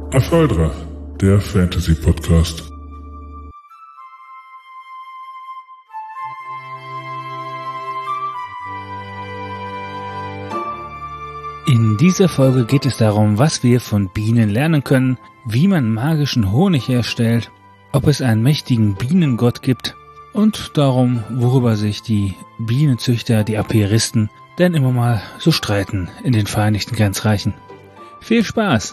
Apholdra, der Fantasy-Podcast. In dieser Folge geht es darum, was wir von Bienen lernen können, wie man magischen Honig herstellt, ob es einen mächtigen Bienengott gibt und darum, worüber sich die Bienenzüchter, die Apiaristen, denn immer mal so streiten in den Vereinigten Grenzreichen. Viel Spaß!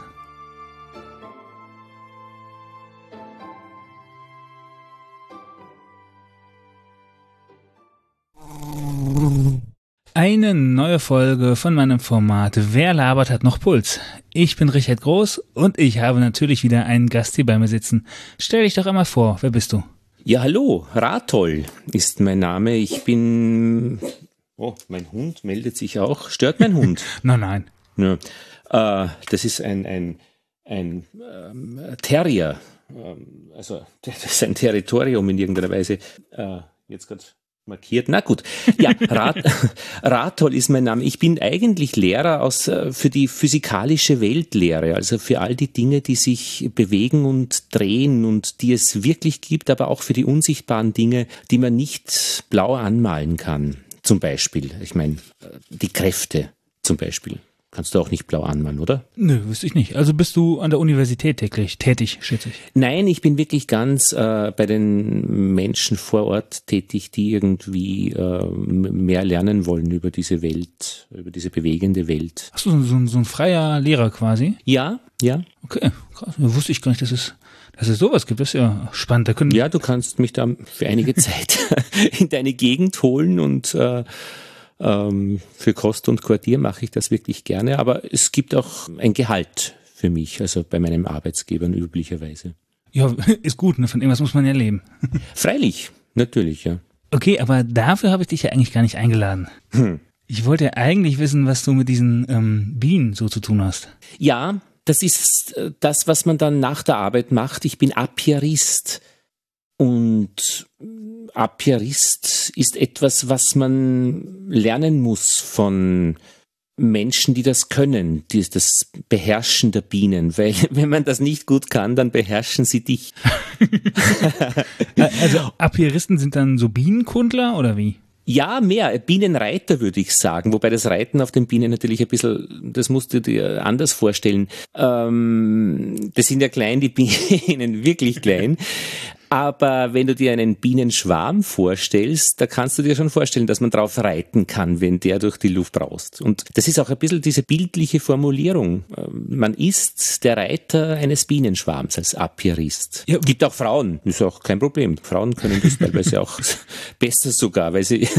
Eine neue Folge von meinem Format Wer labert hat noch Puls? Ich bin Richard Groß und ich habe natürlich wieder einen Gast hier bei mir sitzen. Stell dich doch einmal vor, wer bist du? Ja, hallo, Ratol ist mein Name. Ich bin... Oh, mein Hund meldet sich auch. Stört mein Hund? Nein. Ja, das ist ein Terrier. Also, das ist ein Territorium in irgendeiner Weise. Jetzt gerade... markiert. Na gut. Ja, Ratol ist mein Name. Ich bin eigentlich Lehrer für die physikalische Weltlehre, also für all die Dinge, die sich bewegen und drehen und die es wirklich gibt, aber auch für die unsichtbaren Dinge, die man nicht blau anmalen kann. Zum Beispiel, ich meine, die Kräfte zum Beispiel. Kannst du auch nicht blau anmalen, oder? Nö, wüsste ich nicht. Also bist du an der Universität tätig, schätze ich? Nein, ich bin wirklich ganz bei den Menschen vor Ort tätig, die irgendwie mehr lernen wollen über diese Welt, über diese bewegende Welt. Ach so, so ein freier Lehrer quasi? Ja. Okay, krass. Wusste ich gar nicht, dass es sowas gibt. Das ist ja spannend. Ja, du kannst mich da für einige Zeit in deine Gegend holen und für Kost und Quartier mache ich das wirklich gerne, aber es gibt auch ein Gehalt für mich, also bei meinem Arbeitsgeber üblicherweise. Ja, ist gut, ne? Von irgendwas muss man ja leben. Freilich, natürlich, ja. Okay, aber dafür habe ich dich ja eigentlich gar nicht eingeladen. Ich wollte ja eigentlich wissen, was du mit diesen Bienen so zu tun hast. Ja, das ist das, was man dann nach der Arbeit macht. Ich bin Apiarist. Und Apiarist ist etwas, was man lernen muss von Menschen, die das können, das Beherrschen der Bienen, weil wenn man das nicht gut kann, dann beherrschen sie dich. Also Apiaristen sind dann so Bienenkundler oder wie? Ja, mehr. Bienenreiter würde ich sagen, wobei das Reiten auf den Bienen natürlich ein bisschen, das musst du dir anders vorstellen. Das sind ja klein, die Bienen, wirklich klein. Aber wenn du dir einen Bienenschwarm vorstellst, da kannst du dir schon vorstellen, dass man drauf reiten kann, wenn der durch die Luft braust. Und das ist auch ein bisschen diese bildliche Formulierung. Man ist der Reiter eines Bienenschwarms als Apiarist. Ja. Gibt auch Frauen, ist auch kein Problem. Frauen können das teilweise auch besser sogar, weil sie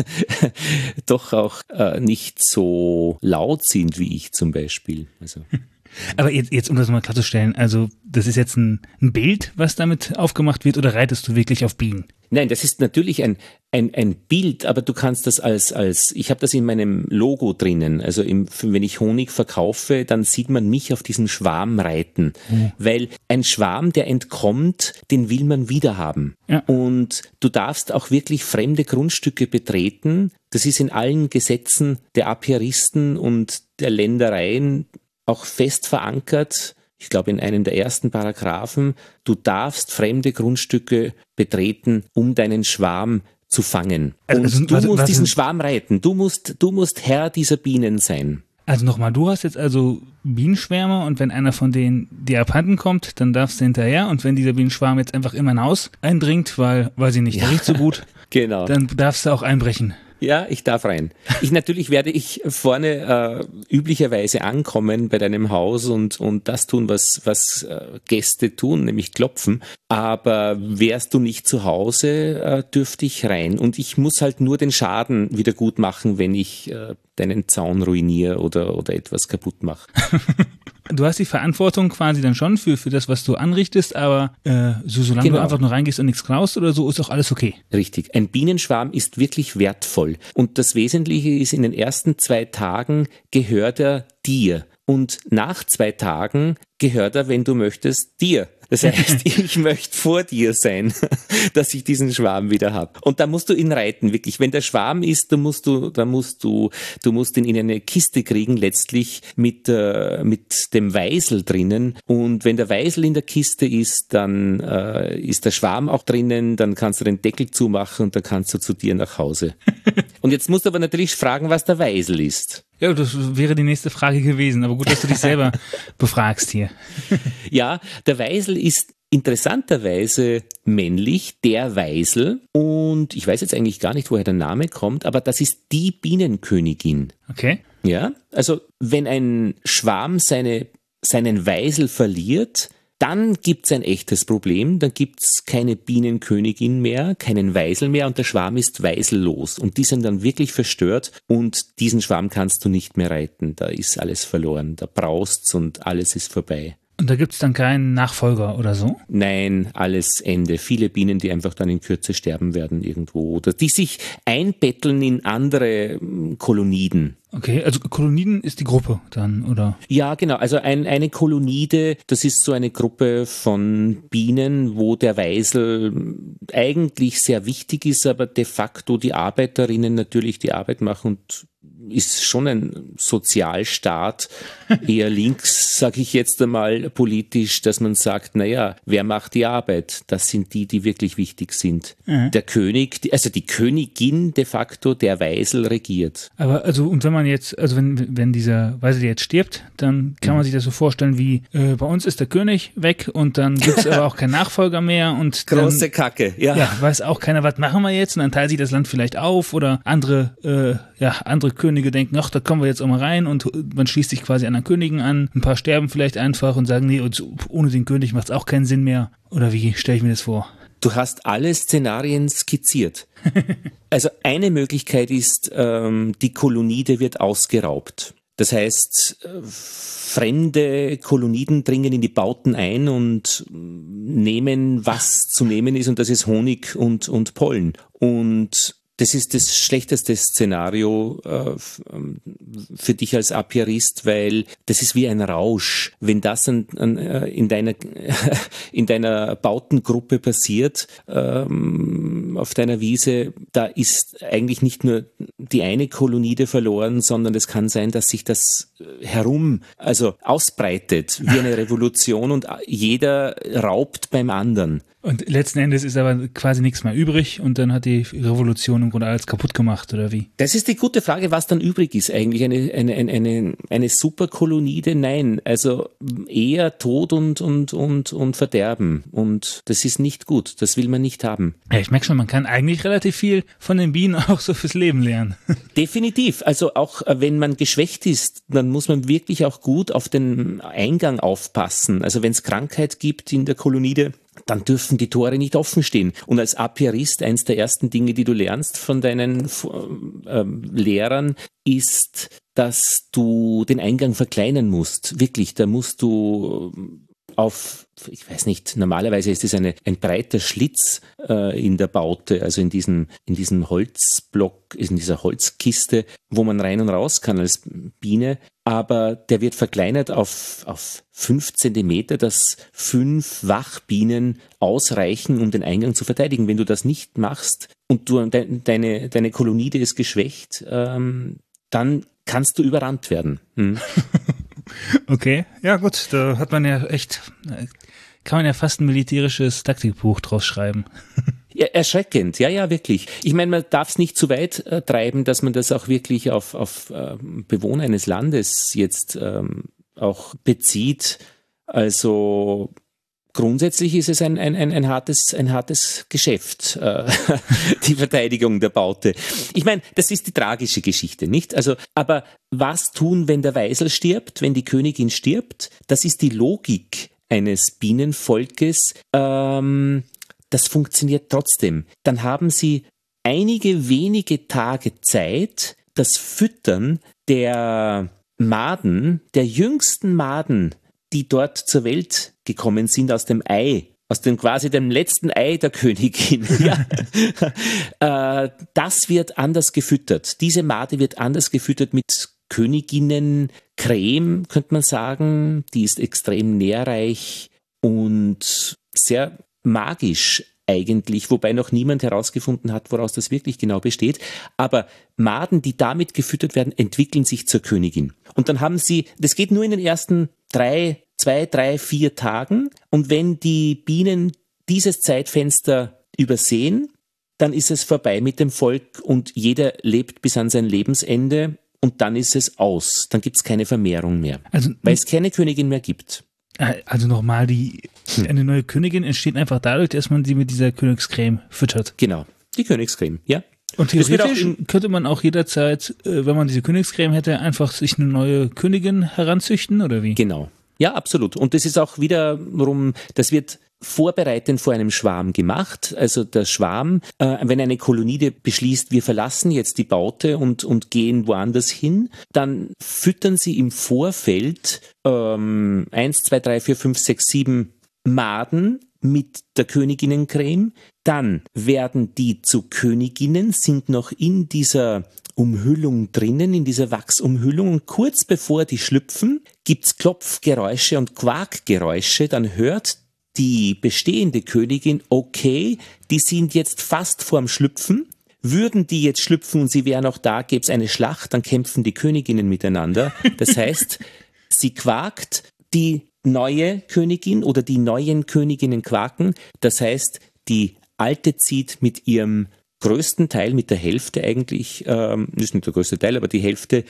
doch auch nicht so laut sind wie ich zum Beispiel. Also. Aber jetzt, um das mal klarzustellen, also das ist jetzt ein Bild, was damit aufgemacht wird, oder reitest du wirklich auf Bienen? Nein, das ist natürlich ein Bild, aber du kannst das ich habe das in meinem Logo drinnen, also wenn ich Honig verkaufe, dann sieht man mich auf diesen Schwarm reiten, weil ein Schwarm, der entkommt, den will man wiederhaben. Ja. Und du darfst auch wirklich fremde Grundstücke betreten, das ist in allen Gesetzen der Apiaristen und der Ländereien auch fest verankert, ich glaube in einem der ersten Paragraphen, du darfst fremde Grundstücke betreten, um deinen Schwarm zu fangen. Und du musst diesen Schwarm reiten, du musst Herr dieser Bienen sein. Also nochmal, du hast jetzt also Bienenschwärme und wenn einer von denen dir abhanden kommt, dann darfst du hinterher und wenn dieser Bienenschwarm jetzt einfach in mein Haus eindringt, weil sie nicht, der riecht so gut, genau, dann darfst du auch einbrechen. Ja, ich darf rein. Natürlich werde ich vorne üblicherweise ankommen bei deinem Haus und das tun, was Gäste tun, nämlich klopfen. Aber wärst du nicht zu Hause, dürfte ich rein. Und ich muss halt nur den Schaden wieder gut machen, wenn ich deinen Zaun ruiniere oder etwas kaputt mache. Du hast die Verantwortung quasi dann schon für das, was du anrichtest, aber solange du einfach nur reingehst und nichts klaust oder so, ist auch alles okay. Richtig. Ein Bienenschwarm ist wirklich wertvoll. Und das Wesentliche ist, in den ersten 2 Tagen gehört er dir. Und nach 2 Tagen gehört er, wenn du möchtest, dir. Das heißt, ich möchte vor dir sein, dass ich diesen Schwarm wieder habe. Und da musst du ihn reiten, wirklich. Wenn der Schwarm ist, du musst ihn in eine Kiste kriegen, letztlich mit dem Weisel drinnen. Und wenn der Weisel in der Kiste ist, dann ist der Schwarm auch drinnen, dann kannst du den Deckel zumachen und dann kannst du zu dir nach Hause. Und jetzt musst du aber natürlich fragen, was der Weisel ist. Ja, das wäre die nächste Frage gewesen, aber gut, dass du dich selber befragst hier. Ja, der Weisel ist interessanterweise männlich, der Weisel. Und ich weiß jetzt eigentlich gar nicht, woher der Name kommt, aber das ist die Bienenkönigin. Okay. Ja, also wenn ein Schwarm seinen Weisel verliert, dann gibt's ein echtes Problem, dann gibt's keine Bienenkönigin mehr, keinen Weisel mehr und der Schwarm ist weisellos und die sind dann wirklich verstört und diesen Schwarm kannst du nicht mehr reiten, da ist alles verloren, da braust's und alles ist vorbei. Und da gibt's dann keinen Nachfolger oder so? Nein, alles Ende. Viele Bienen, die einfach dann in Kürze sterben werden irgendwo oder die sich einbetteln in andere Koloniden. Okay, also Koloniden ist die Gruppe dann, oder? Ja, genau. Also eine Kolonide, das ist so eine Gruppe von Bienen, wo der Weisel eigentlich sehr wichtig ist, aber de facto die Arbeiterinnen natürlich die Arbeit machen und ist schon ein Sozialstaat, eher links, sage ich jetzt einmal politisch, dass man sagt, naja, wer macht die Arbeit? Das sind die wirklich wichtig sind. Mhm. Der König, also die Königin de facto, der Weisel regiert. Aber also, und wenn man jetzt, also wenn dieser Weisel jetzt stirbt, dann kann man sich das so vorstellen wie, bei uns ist der König weg und dann gibt's aber auch keinen Nachfolger mehr und große dann, Kacke, ja. Ja, weiß auch keiner, was machen wir jetzt? Und dann teilt sich das Land vielleicht auf oder andere Könige denken, ach, da kommen wir jetzt auch mal rein und man schließt sich quasi anderen Königen an. Ein paar sterben vielleicht einfach und sagen, nee, und ohne den König macht es auch keinen Sinn mehr. Oder wie stelle ich mir das vor? Du hast alle Szenarien skizziert. Also eine Möglichkeit ist, die Kolonide wird ausgeraubt. Das heißt, fremde Koloniden dringen in die Bauten ein und nehmen, was zu nehmen ist, und das ist Honig und Pollen. Und das ist das schlechteste Szenario für dich als Apiarist, weil das ist wie ein Rausch. Wenn das in deiner Bautengruppe passiert, auf deiner Wiese, da ist eigentlich nicht nur die eine Kolonide verloren, sondern es kann sein, dass sich das also ausbreitet wie eine Revolution und jeder raubt beim anderen. Und letzten Endes ist aber quasi nichts mehr übrig und dann hat die Revolution im Grunde alles kaputt gemacht, oder wie? Das ist die gute Frage, was dann übrig ist eigentlich. Eine Superkolonide? Nein, also eher Tod und Verderben. Und das ist nicht gut, das will man nicht haben. Ja, ich merke schon, man kann eigentlich relativ viel von den Bienen auch so fürs Leben lernen. Definitiv, also auch wenn man geschwächt ist, dann muss man wirklich auch gut auf den Eingang aufpassen. Also wenn es Krankheit gibt in der Kolonide, dann dürfen die Tore nicht offen stehen. Und als Apiarist, eins der ersten Dinge, die du lernst von deinen Lehrern, ist, dass du den Eingang verkleinern musst. Wirklich, da musst du ich weiß nicht, normalerweise ist es ein breiter Schlitz in der Baute, also in diesem Holzblock, in dieser Holzkiste, wo man rein und raus kann als Biene, aber der wird verkleinert auf 5 Zentimeter, dass 5 Wachbienen ausreichen, um den Eingang zu verteidigen. Wenn du das nicht machst und deine Kolonide ist geschwächt, dann kannst du überrannt werden. Okay, ja gut, da hat man ja kann man ja fast ein militärisches Taktikbuch draus schreiben. Ja, erschreckend, ja, wirklich. Ich meine, man darf es nicht zu weit treiben, dass man das auch wirklich auf Bewohner eines Landes jetzt auch bezieht. Also grundsätzlich ist es ein hartes Geschäft, die Verteidigung der Baute. Ich meine, das ist die tragische Geschichte, nicht? Also, aber was tun, wenn der Weisel stirbt, wenn die Königin stirbt? Das ist die Logik eines Bienenvolkes. Das funktioniert trotzdem. Dann haben sie einige wenige Tage Zeit, das Füttern der Maden, der jüngsten Maden, die dort zur Welt gekommen sind aus dem Ei, aus dem quasi dem letzten Ei der Königin. Ja. Das wird anders gefüttert. Diese Made wird anders gefüttert mit Königinnencreme, könnte man sagen. Die ist extrem nährreich und sehr magisch eigentlich, wobei noch niemand herausgefunden hat, woraus das wirklich genau besteht. Aber Maden, die damit gefüttert werden, entwickeln sich zur Königin. Und dann haben sie, das geht nur in den ersten 2, 3, 4 Tagen. Und wenn die Bienen dieses Zeitfenster übersehen, dann ist es vorbei mit dem Volk und jeder lebt bis an sein Lebensende und dann ist es aus. Dann gibt es keine Vermehrung mehr, weil es keine Königin mehr gibt. Also nochmal, eine neue Königin entsteht einfach dadurch, dass man sie mit dieser Königscreme füttert. Genau, die Königscreme, ja. Und theoretisch könnte man auch jederzeit, wenn man diese Königscreme hätte, einfach sich eine neue Königin heranzüchten, oder wie? Genau, ja, absolut. Und das ist auch wiederum, das wird vorbereitend vor einem Schwarm gemacht. Also der Schwarm, wenn eine Kolonie beschließt, wir verlassen jetzt die Baute und gehen woanders hin, dann füttern sie im Vorfeld 1, 2, 3, 4, 5, 6, 7 Maden mit der Königinnencreme. Dann werden die zu Königinnen, sind noch in dieser Umhüllung drinnen, in dieser Wachsumhüllung. Und kurz bevor die schlüpfen, gibt's Klopfgeräusche und Quakgeräusche. Dann hört die bestehende Königin, okay, die sind jetzt fast vorm Schlüpfen. Würden die jetzt schlüpfen und sie wären auch da, gäbe es eine Schlacht, dann kämpfen die Königinnen miteinander. Das heißt, sie quakt, die neue Königin oder die neuen Königinnen quaken. Das heißt, die alte zieht mit ihrem größten Teil, mit der Hälfte eigentlich, ist nicht der größte Teil, aber die Hälfte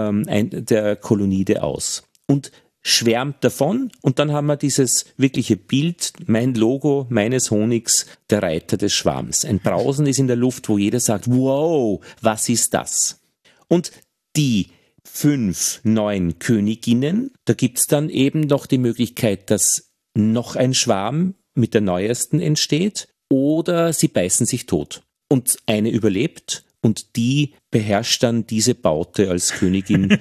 der Kolonide aus. Und schwärmt davon und dann haben wir dieses wirkliche Bild, mein Logo meines Honigs, der Reiter des Schwarms. Ein Brausen ist in der Luft, wo jeder sagt, wow, was ist das? Und die 5 neuen Königinnen, da gibt's dann eben noch die Möglichkeit, dass noch ein Schwarm mit der neuesten entsteht oder sie beißen sich tot. Und eine überlebt und die beherrscht dann diese Baute als Königin.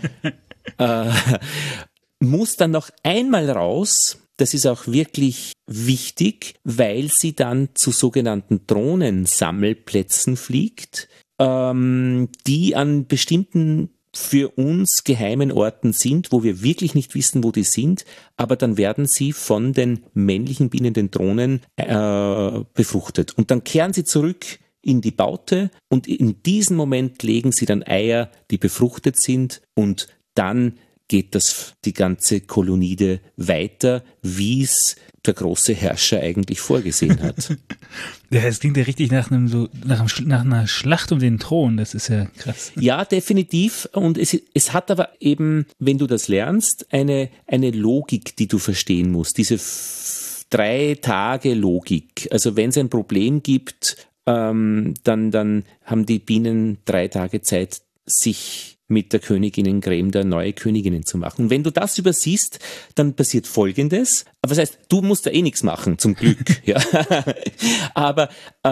Muss dann noch einmal raus, das ist auch wirklich wichtig, weil sie dann zu sogenannten Drohnensammelplätzen fliegt, die an bestimmten für uns geheimen Orten sind, wo wir wirklich nicht wissen, wo die sind, aber dann werden sie von den männlichen Bienen, den Drohnen, befruchtet. Und dann kehren sie zurück in die Baute und in diesem Moment legen sie dann Eier, die befruchtet sind und dann geht die ganze Kolonide weiter, wie es der große Herrscher eigentlich vorgesehen hat. Ja, es klingt ja richtig nach einer Schlacht um den Thron, das ist ja krass. Ja, definitiv. Und es hat aber eben, wenn du das lernst, eine Logik, die du verstehen musst. Diese 3 Tage Logik. Also wenn es ein Problem gibt, dann haben die Bienen 3 Tage Zeit, sich mit der Königinnencreme der neue Königinnen zu machen. Und wenn du das übersiehst, dann passiert Folgendes. Aber das heißt, du musst da eh nichts machen, zum Glück. Ja. Aber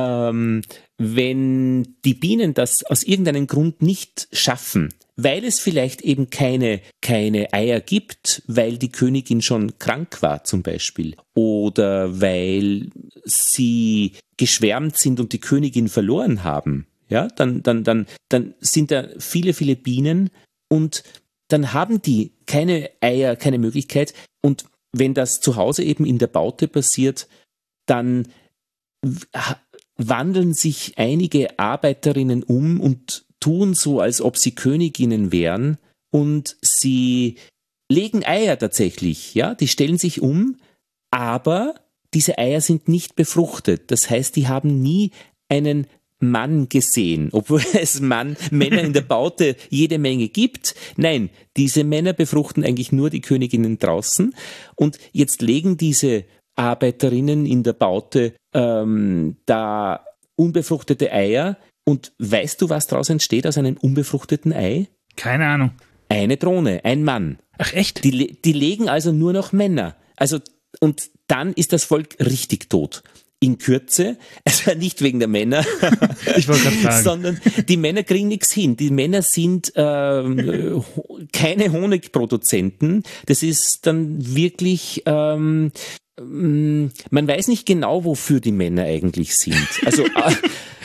wenn die Bienen das aus irgendeinem Grund nicht schaffen, weil es vielleicht eben keine Eier gibt, weil die Königin schon krank war zum Beispiel, oder weil sie geschwärmt sind und die Königin verloren haben, ja, dann sind da viele, viele Bienen und dann haben die keine Eier, keine Möglichkeit. Und wenn das zu Hause eben in der Baute passiert, dann wandeln sich einige Arbeiterinnen um und tun so, als ob sie Königinnen wären und sie legen Eier tatsächlich, ja, die stellen sich um, aber diese Eier sind nicht befruchtet. Das heißt, die haben nie einen Mann gesehen, obwohl es Männer in der Baute jede Menge gibt. Nein, diese Männer befruchten eigentlich nur die Königinnen draußen und jetzt legen diese Arbeiterinnen in der Baute da unbefruchtete Eier und weißt du, was daraus entsteht aus einem unbefruchteten Ei? Keine Ahnung. Eine Drohne, ein Mann. Ach echt? Die legen also nur noch Männer. Also und dann ist das Volk richtig tot. In Kürze, also nicht wegen der Männer, ich wollte gerade fragen, sondern die Männer kriegen nichts hin. Die Männer sind keine Honigproduzenten. Das ist dann wirklich, man weiß nicht genau, wofür die Männer eigentlich sind. Also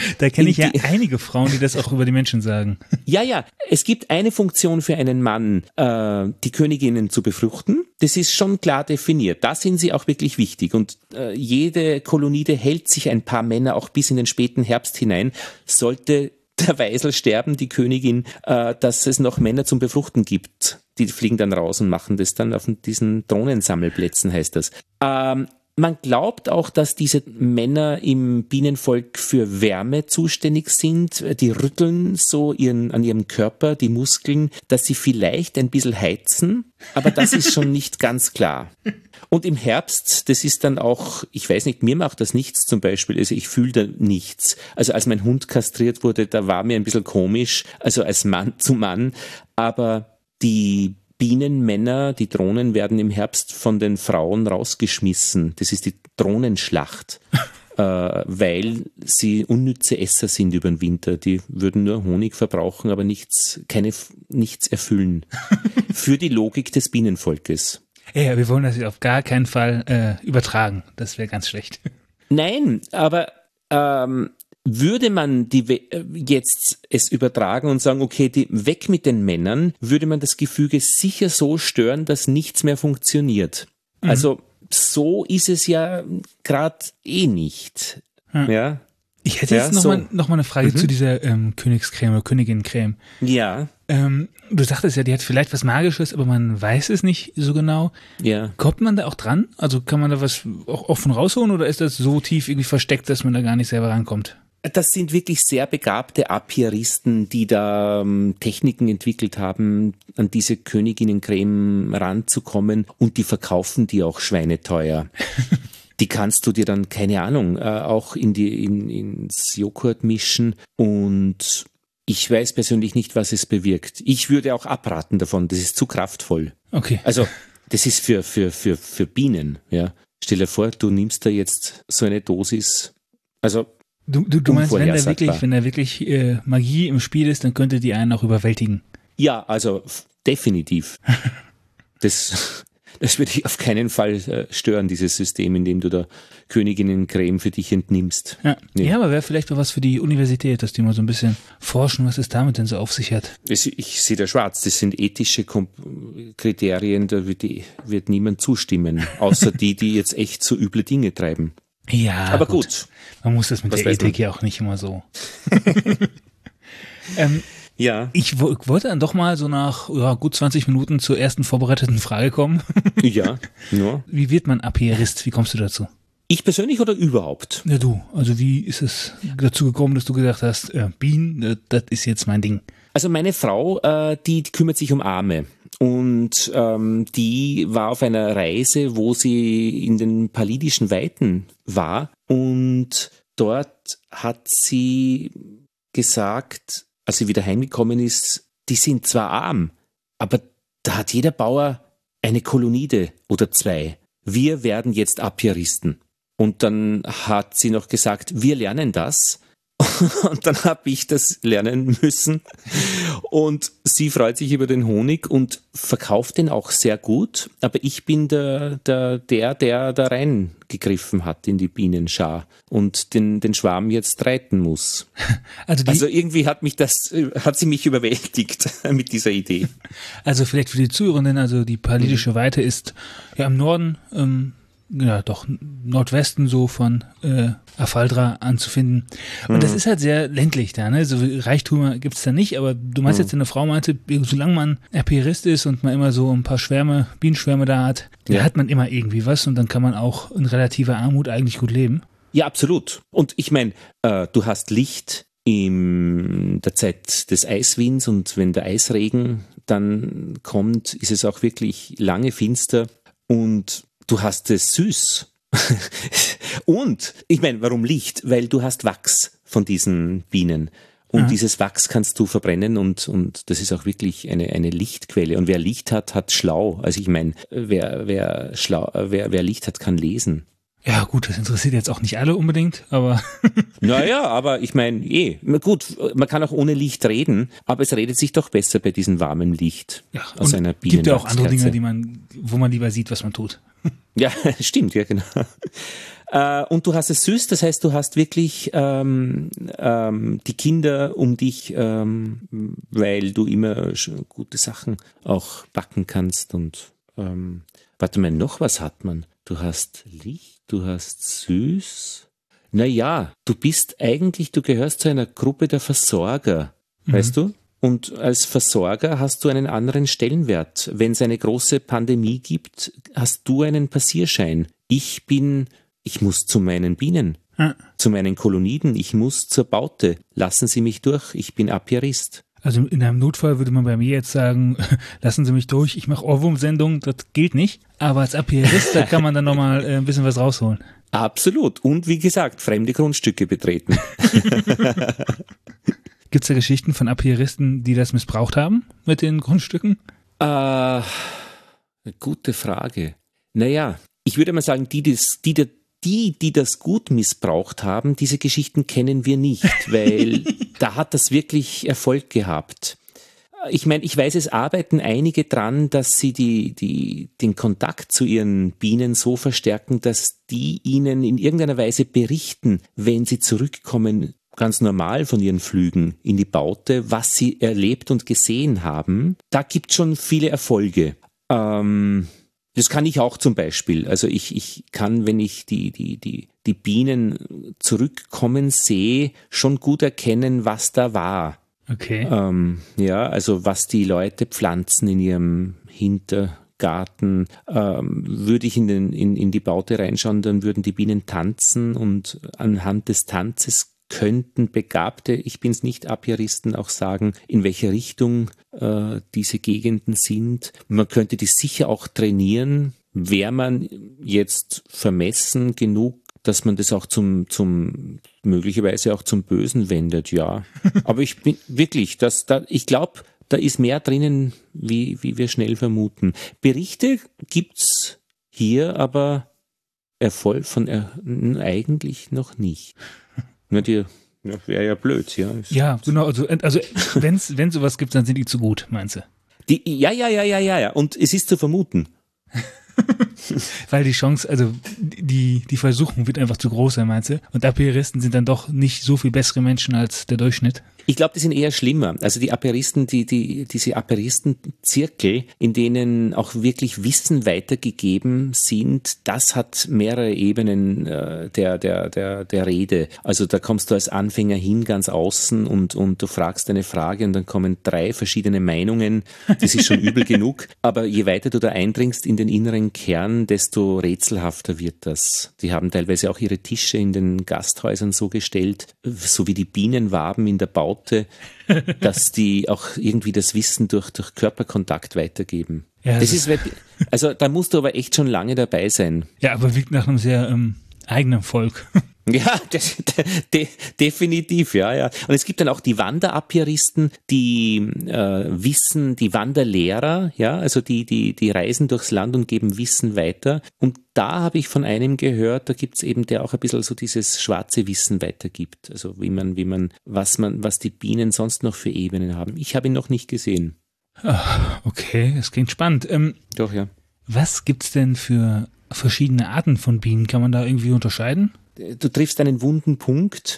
Da kenne ich ja einige Frauen, die das auch über die Menschen sagen. Ja, es gibt eine Funktion für einen Mann, die Königinnen zu befruchten. Das ist schon klar definiert. Da sind sie auch wirklich wichtig. Und jede Kolonide hält sich ein paar Männer auch bis in den späten Herbst hinein. Sollte der Weisel sterben, die Königin, dass es noch Männer zum Befruchten gibt. Die fliegen dann raus und machen das dann auf diesen Drohnensammelplätzen, heißt das. Man glaubt auch, dass diese Männer im Bienenvolk für Wärme zuständig sind. Die rütteln so an ihrem Körper, die Muskeln, dass sie vielleicht ein bisschen heizen, aber das ist schon nicht ganz klar. Und im Herbst, das ist dann auch, ich weiß nicht, mir macht das nichts zum Beispiel, also ich fühle da nichts. Also als mein Hund kastriert wurde, da war mir ein bisschen komisch, also als Mann zu Mann, aber die Bienenmänner, die Drohnen werden im Herbst von den Frauen rausgeschmissen. Das ist die Drohnenschlacht, weil sie unnütze Esser sind über den Winter. Die würden nur Honig verbrauchen, aber nichts erfüllen. Für die Logik des Bienenvolkes. Ja, wir wollen das auf gar keinen Fall übertragen. Das wäre ganz schlecht. Nein, aber würde man jetzt es übertragen und sagen, okay, weg mit den Männern, würde man das Gefüge sicher so stören, dass nichts mehr funktioniert. Mhm. Also so ist es ja gerade nicht. Ja. Ich hätte jetzt noch mal eine Frage zu dieser Königscreme oder Königinnencreme. Ja. Du sagtest ja, die hat vielleicht was Magisches, aber man weiß es nicht so genau. Ja. Kommt man da auch dran? Also kann man da was auch offen rausholen oder ist das so tief irgendwie versteckt, dass man da gar nicht selber rankommt? Das sind wirklich sehr begabte Apieristen, die da Techniken entwickelt haben, an diese Königinnencreme ranzukommen, und die verkaufen die auch schweineteuer. Die kannst du dir dann, keine Ahnung, auch ins Joghurt mischen, und ich weiß persönlich nicht, was es bewirkt. Ich würde auch abraten davon, das ist zu kraftvoll. Okay. Also das ist für Bienen, ja. Stell dir vor, du nimmst da jetzt so eine Dosis, also Du meinst, wenn da wirklich Magie im Spiel ist, dann könnte die einen auch überwältigen? Ja, also definitiv. Das würde ich auf keinen Fall stören, dieses System, in dem du da Königinnencreme für dich entnimmst. Ja, nee. Ja, aber wäre vielleicht mal was für die Universität, dass die mal so ein bisschen forschen, was es damit denn so auf sich hat. Ich sehe da schwarz, das sind ethische Kriterien, da wird niemand zustimmen, außer die jetzt echt so üble Dinge treiben. Ja, aber gut. Man muss das mit der Ethik ja auch nicht immer so. Ja. Ich wollte dann doch mal so nach gut 20 Minuten zur ersten vorbereiteten Frage kommen. Ja. Wie wird man Apierist? Wie kommst du dazu? Ich persönlich oder überhaupt? Ja, du. Also wie ist es dazu gekommen, dass du gedacht hast, Bienen, das ist jetzt mein Ding? Also meine Frau, die kümmert sich um Arme. Und die war auf einer Reise, wo sie in den palidischen Weiten war. Und dort hat sie gesagt, als sie wieder heimgekommen ist, die sind zwar arm, aber da hat jeder Bauer eine Kolonide oder 2. Wir werden jetzt Apieristen. Und dann hat sie noch gesagt, wir lernen das. Und dann habe ich das lernen müssen, und sie freut sich über den Honig und verkauft den auch sehr gut, aber ich bin der da reingegriffen hat in die Bienenschar und den Schwarm jetzt reiten muss. Also irgendwie hat sie mich überwältigt mit dieser Idee. Also vielleicht für die Zuhörenden, also die palidische Weite ist ja im Norden, Nordwesten so von Afaldra anzufinden. Und das ist halt sehr ländlich da, ne? So Reichtümer gibt's da nicht, aber du meinst jetzt, eine Frau meinte, solange man Apierist ist und man immer so ein paar Bienenschwärme da hat, da hat man immer irgendwie was, und dann kann man auch in relativer Armut eigentlich gut leben. Ja, absolut. Und ich meine, du hast Licht in der Zeit des Eiswinds, und wenn der Eisregen dann kommt, ist es auch wirklich lange finster, und du hast es süß. Und, ich meine, warum Licht? Weil du hast Wachs von diesen Bienen. Und dieses Wachs kannst du verbrennen, und das ist auch wirklich eine Lichtquelle. Und wer Licht hat, hat schlau. Also ich meine, wer Licht hat, kann lesen. Ja gut, das interessiert jetzt auch nicht alle unbedingt, aber... Naja, aber ich meine, gut, man kann auch ohne Licht reden, aber es redet sich doch besser bei diesem warmen Licht Ja, aus und einer gibt ja auch andere Bienenwachskerze. Dinge, wo man lieber sieht, was man tut. Ja, stimmt, ja genau. Und du hast es süß, das heißt, du hast wirklich die Kinder um dich, weil du immer gute Sachen auch backen kannst und warte mal, noch was hat man? Du hast Licht, du hast süß. Naja, du gehörst zu einer Gruppe der Versorger, weißt du? Und als Versorger hast du einen anderen Stellenwert. Wenn es eine große Pandemie gibt, hast du einen Passierschein. Ich muss zu meinen Bienen, zu meinen Koloniden, ich muss zur Baute. Lassen Sie mich durch, ich bin Apiarist. Also in einem Notfall würde man bei mir jetzt sagen, lassen Sie mich durch, ich mache Ohrwurmsendung, das gilt nicht. Aber als Apiarist, da kann man dann nochmal ein bisschen was rausholen. Absolut. Und wie gesagt, fremde Grundstücke betreten. Gibt es da Geschichten von Apiaristen, die das missbraucht haben mit den Grundstücken? Gute Frage. Naja, ich würde mal sagen, die das gut missbraucht haben, diese Geschichten kennen wir nicht, weil da hat das wirklich Erfolg gehabt. Ich meine, ich weiß, es arbeiten einige dran, dass sie den Kontakt zu ihren Bienen so verstärken, dass die ihnen in irgendeiner Weise berichten, wenn sie zurückkommen, ganz normal von ihren Flügen in die Baute, was sie erlebt und gesehen haben. Da gibt es schon viele Erfolge. Das kann ich auch zum Beispiel. Also ich kann, wenn ich die Bienen zurückkommen sehe, schon gut erkennen, was da war. Okay. Ja, also was die Leute pflanzen in ihrem Hintergarten. Würde ich in die Baute reinschauen, dann würden die Bienen tanzen und anhand des Tanzes könnten Begabte, ich bin es nicht, Apiaristen auch sagen, in welche Richtung diese Gegenden sind. Man könnte die sicher auch trainieren, wäre man jetzt vermessen genug, dass man das auch möglicherweise auch zum Bösen wendet, ja. Aber ich bin wirklich, ich glaube, da ist mehr drinnen, wie wir schnell vermuten. Berichte gibt's hier, aber Erfolg eigentlich noch nicht. Wäre ja blöd, ja. Ja, genau. Also wenn sowas gibt, dann sind die zu gut, meinst du? Ja. Und es ist zu vermuten. Weil die Chance, also die Versuchung wird einfach zu groß sein, meinst du? Und Apiaristen sind dann doch nicht so viel bessere Menschen als der Durchschnitt. Ich glaube, die sind eher schlimmer. Also die Apiaristen, diese Apiaristenzirkel, in denen auch wirklich Wissen weitergegeben sind, das hat mehrere Ebenen der Rede. Also da kommst du als Anfänger hin, ganz außen und du fragst eine Frage und dann kommen 3 verschiedene Meinungen. Das ist schon übel genug. Aber je weiter du da eindringst in den inneren Kern, desto rätselhafter wird das. Die haben teilweise auch ihre Tische in den Gasthäusern so gestellt, so wie die Bienenwaben in der Baute, dass die auch irgendwie das Wissen durch Körperkontakt weitergeben. Ja, also da musst du aber echt schon lange dabei sein. Ja, aber wirkt nach einem sehr eigenen Volk. Ja, definitiv, ja. Und es gibt dann auch die Wanderapiaristen, die die Wanderlehrer, ja, also die reisen durchs Land und geben Wissen weiter. Und da habe ich von einem gehört, da gibt's eben, der auch ein bisschen so dieses schwarze Wissen weitergibt. Also was die Bienen sonst noch für Ebenen haben. Ich habe ihn noch nicht gesehen. Okay, das klingt spannend. Doch, ja. Was gibt's denn für verschiedene Arten von Bienen? Kann man da irgendwie unterscheiden? Du triffst einen wunden Punkt.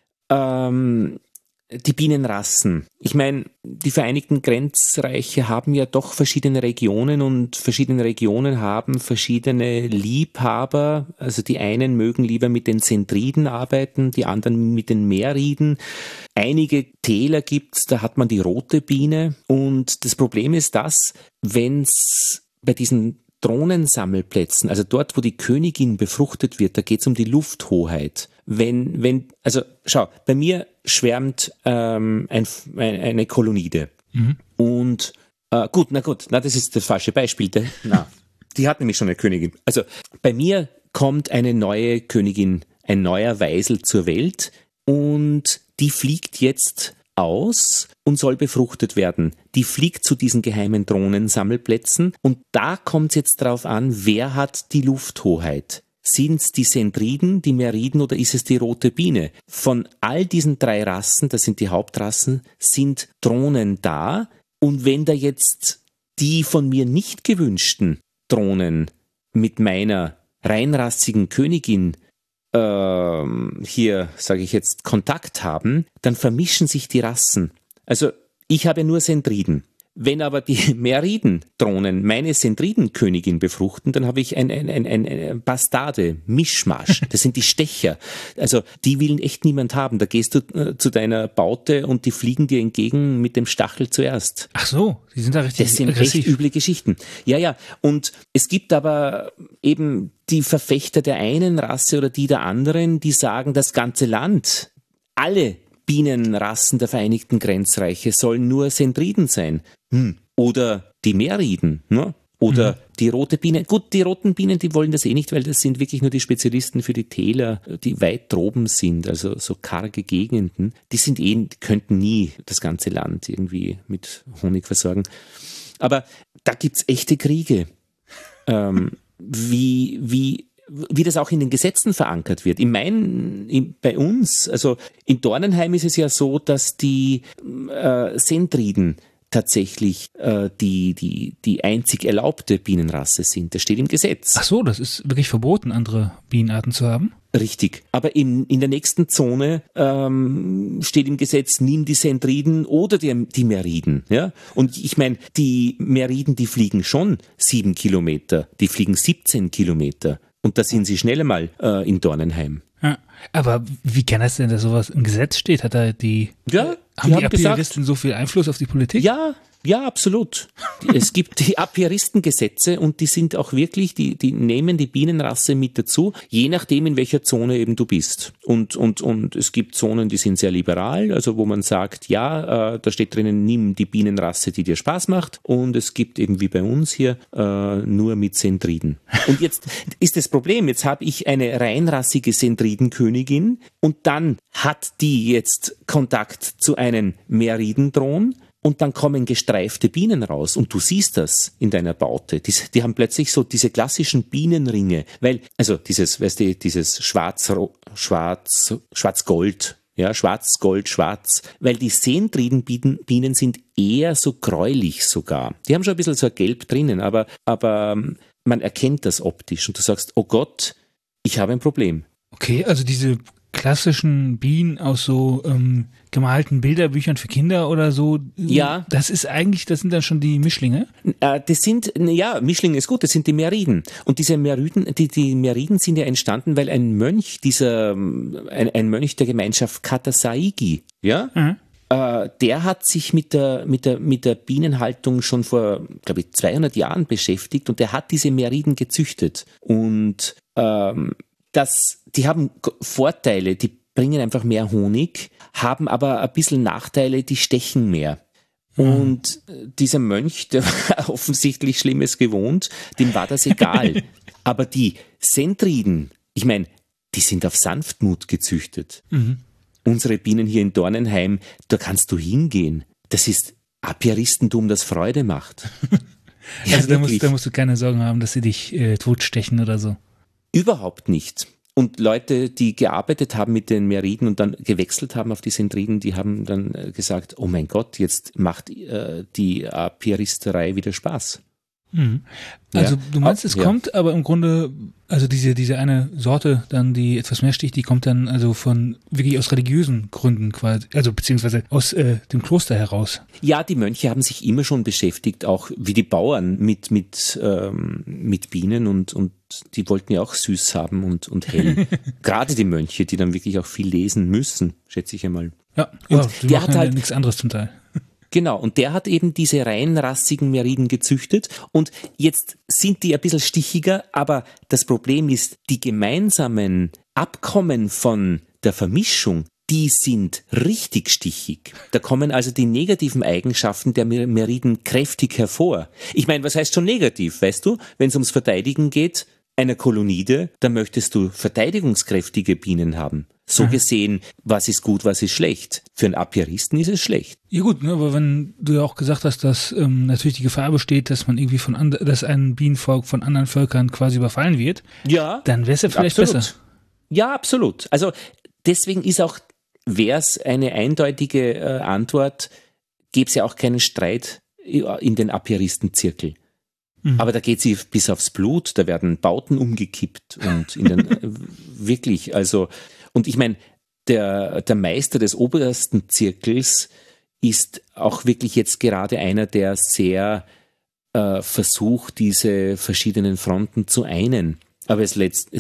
Die Bienenrassen. Ich meine, die Vereinigten Grenzreiche haben ja doch verschiedene Regionen und verschiedene Regionen haben verschiedene Liebhaber. Also die einen mögen lieber mit den Zentriden arbeiten, die anderen mit den Meerriden. Einige Täler gibt's, da hat man die rote Biene. Und das Problem ist das, wenn's bei diesen Drohnensammelplätzen, also dort, wo die Königin befruchtet wird, da geht es um die Lufthoheit. Also schau, bei mir schwärmt eine Kolonide. Mhm. Und das ist das falsche Beispiel. Die hat nämlich schon eine Königin. Also bei mir kommt eine neue Königin, ein neuer Weisel zur Welt und die fliegt jetzt aus und soll befruchtet werden. Die fliegt zu diesen geheimen Drohnensammelplätzen und da kommt es jetzt drauf an, wer hat die Lufthoheit. Sind es die Sendriden, die Meriden oder ist es die rote Biene? Von all diesen 3 Rassen, das sind die Hauptrassen, sind Drohnen da. Und wenn da jetzt die von mir nicht gewünschten Drohnen mit meiner reinrassigen Königin hier, sage ich jetzt, Kontakt haben, dann vermischen sich die Rassen. Also ich habe nur Sendriden. Wenn aber die Meriden-Drohnen meine Sendriden-Königin befruchten, dann habe ich ein Bastarde, Mischmasch. Das sind die Stecher. Also die will echt niemand haben. Da gehst du zu deiner Baute und die fliegen dir entgegen mit dem Stachel zuerst. Ach so, die sind da richtig Das sind aggressiv. echt üble Geschichten. Ja. Und es gibt aber eben die Verfechter der einen Rasse oder die der anderen, die sagen, das ganze Land, alle Bienenrassen der Vereinigten Grenzreiche sollen nur Sendriden sein. Oder die Meriden, ne? Oder die rote Biene. Gut, die roten Bienen, die wollen das eh nicht, weil das sind wirklich nur die Spezialisten für die Täler, die weit droben sind, also so karge Gegenden. Die könnten nie das ganze Land irgendwie mit Honig versorgen. Aber da gibt's echte Kriege. Wie das auch in den Gesetzen verankert wird. Bei uns, also in Dornenheim ist es ja so, dass die Sendriden tatsächlich die einzig erlaubte Bienenrasse sind. Das steht im Gesetz. Ach so, das ist wirklich verboten, andere Bienenarten zu haben? Richtig. Aber in der nächsten Zone steht im Gesetz, nimm die Sendriden oder die Meriden. Ja? Und ich meine, die Meriden, die fliegen schon 7 Kilometer, die fliegen 17 Kilometer. Und da sind sie schnell einmal in Dornenheim. Ja, aber wie kann das denn, dass sowas im Gesetz steht? Hat da haben die Apiaristen so viel Einfluss auf die Politik? Ja, absolut. Es gibt die Apiaristengesetze und die sind auch wirklich, die nehmen die Bienenrasse mit dazu, je nachdem, in welcher Zone eben du bist. Und es gibt Zonen, die sind sehr liberal, also wo man sagt, da steht drinnen, nimm die Bienenrasse, die dir Spaß macht. Und es gibt eben wie bei uns hier nur mit Sendriden. Und jetzt ist das Problem, jetzt habe ich eine reinrassige Sendridenkönigin und dann hat die jetzt Kontakt zu einem Meridendron. Und dann kommen gestreifte Bienen raus und du siehst das in deiner Baute. Die haben plötzlich so diese klassischen Bienenringe, weil, also dieses Schwarz-Gold, ja, Schwarz, Gold, Schwarz, weil die Sendridenbienen sind eher so gräulich sogar. Die haben schon ein bisschen so ein Gelb drinnen, aber man erkennt das optisch und du sagst, oh Gott, ich habe ein Problem. Okay, also diese klassischen Bienen aus so gemalten Bilderbüchern für Kinder oder so. Ja. Das sind dann schon die Mischlinge? Mischlinge ist gut, das sind die Meriden. Und diese Meriden, die Meriden sind ja entstanden, weil ein Mönch, ein Mönch der Gemeinschaft Katasaigi, ja, der hat sich mit der Bienenhaltung schon vor, glaube ich, 200 Jahren beschäftigt und der hat diese Meriden gezüchtet. Und die haben Vorteile, die bringen einfach mehr Honig, haben aber ein bisschen Nachteile, die stechen mehr. Und dieser Mönch, der war offensichtlich Schlimmes gewohnt, dem war das egal. Aber die Sendriden, ich meine, die sind auf Sanftmut gezüchtet. Unsere Bienen hier in Dornenheim, da kannst du hingehen. Das ist Apiaristentum, das Freude macht. Also da musst du keine Sorgen haben, dass sie dich totstechen oder so. Überhaupt nicht. Und Leute, die gearbeitet haben mit den Meriden und dann gewechselt haben auf die Sendriden, die haben dann gesagt, oh mein Gott, jetzt macht die Apiaristerei wieder Spaß. Also du meinst, es kommt aber im Grunde, also diese eine Sorte dann, die etwas mehr sticht, die kommt dann also wirklich aus religiösen Gründen quasi, also beziehungsweise aus dem Kloster heraus. Ja, die Mönche haben sich immer schon beschäftigt, auch wie die Bauern mit Bienen und die wollten ja auch süß haben und hell. Gerade die Mönche, die dann wirklich auch viel lesen müssen, schätze ich einmal. Ja, die machen halt nichts anderes zum Teil. Genau, und der hat eben diese reinrassigen Meriden gezüchtet und jetzt sind die ein bisschen stichiger, aber das Problem ist, die gemeinsamen Abkommen von der Vermischung, die sind richtig stichig. Da kommen also die negativen Eigenschaften der Meriden kräftig hervor. Ich meine, was heißt schon negativ, weißt du? Wenn es ums Verteidigen geht, einer Kolonide, dann möchtest du verteidigungskräftige Bienen haben. So gesehen, was ist gut, was ist schlecht? Für einen Apiaristen ist es schlecht. Ja gut, ne, aber wenn du ja auch gesagt hast, dass natürlich die Gefahr besteht, dass man irgendwie dass ein Bienenvolk von anderen Völkern quasi überfallen wird, ja, dann wäre es ja vielleicht absolut. besser. Ja, absolut. Also deswegen wäre es eine eindeutige Antwort, gäbe es ja auch keinen Streit in den Apiaristenzirkel. Aber da geht sie bis aufs Blut, da werden Bauten umgekippt und wirklich, also, und ich meine, der Meister des obersten Zirkels ist auch wirklich jetzt gerade einer, der sehr versucht, diese verschiedenen Fronten zu einen. Aber es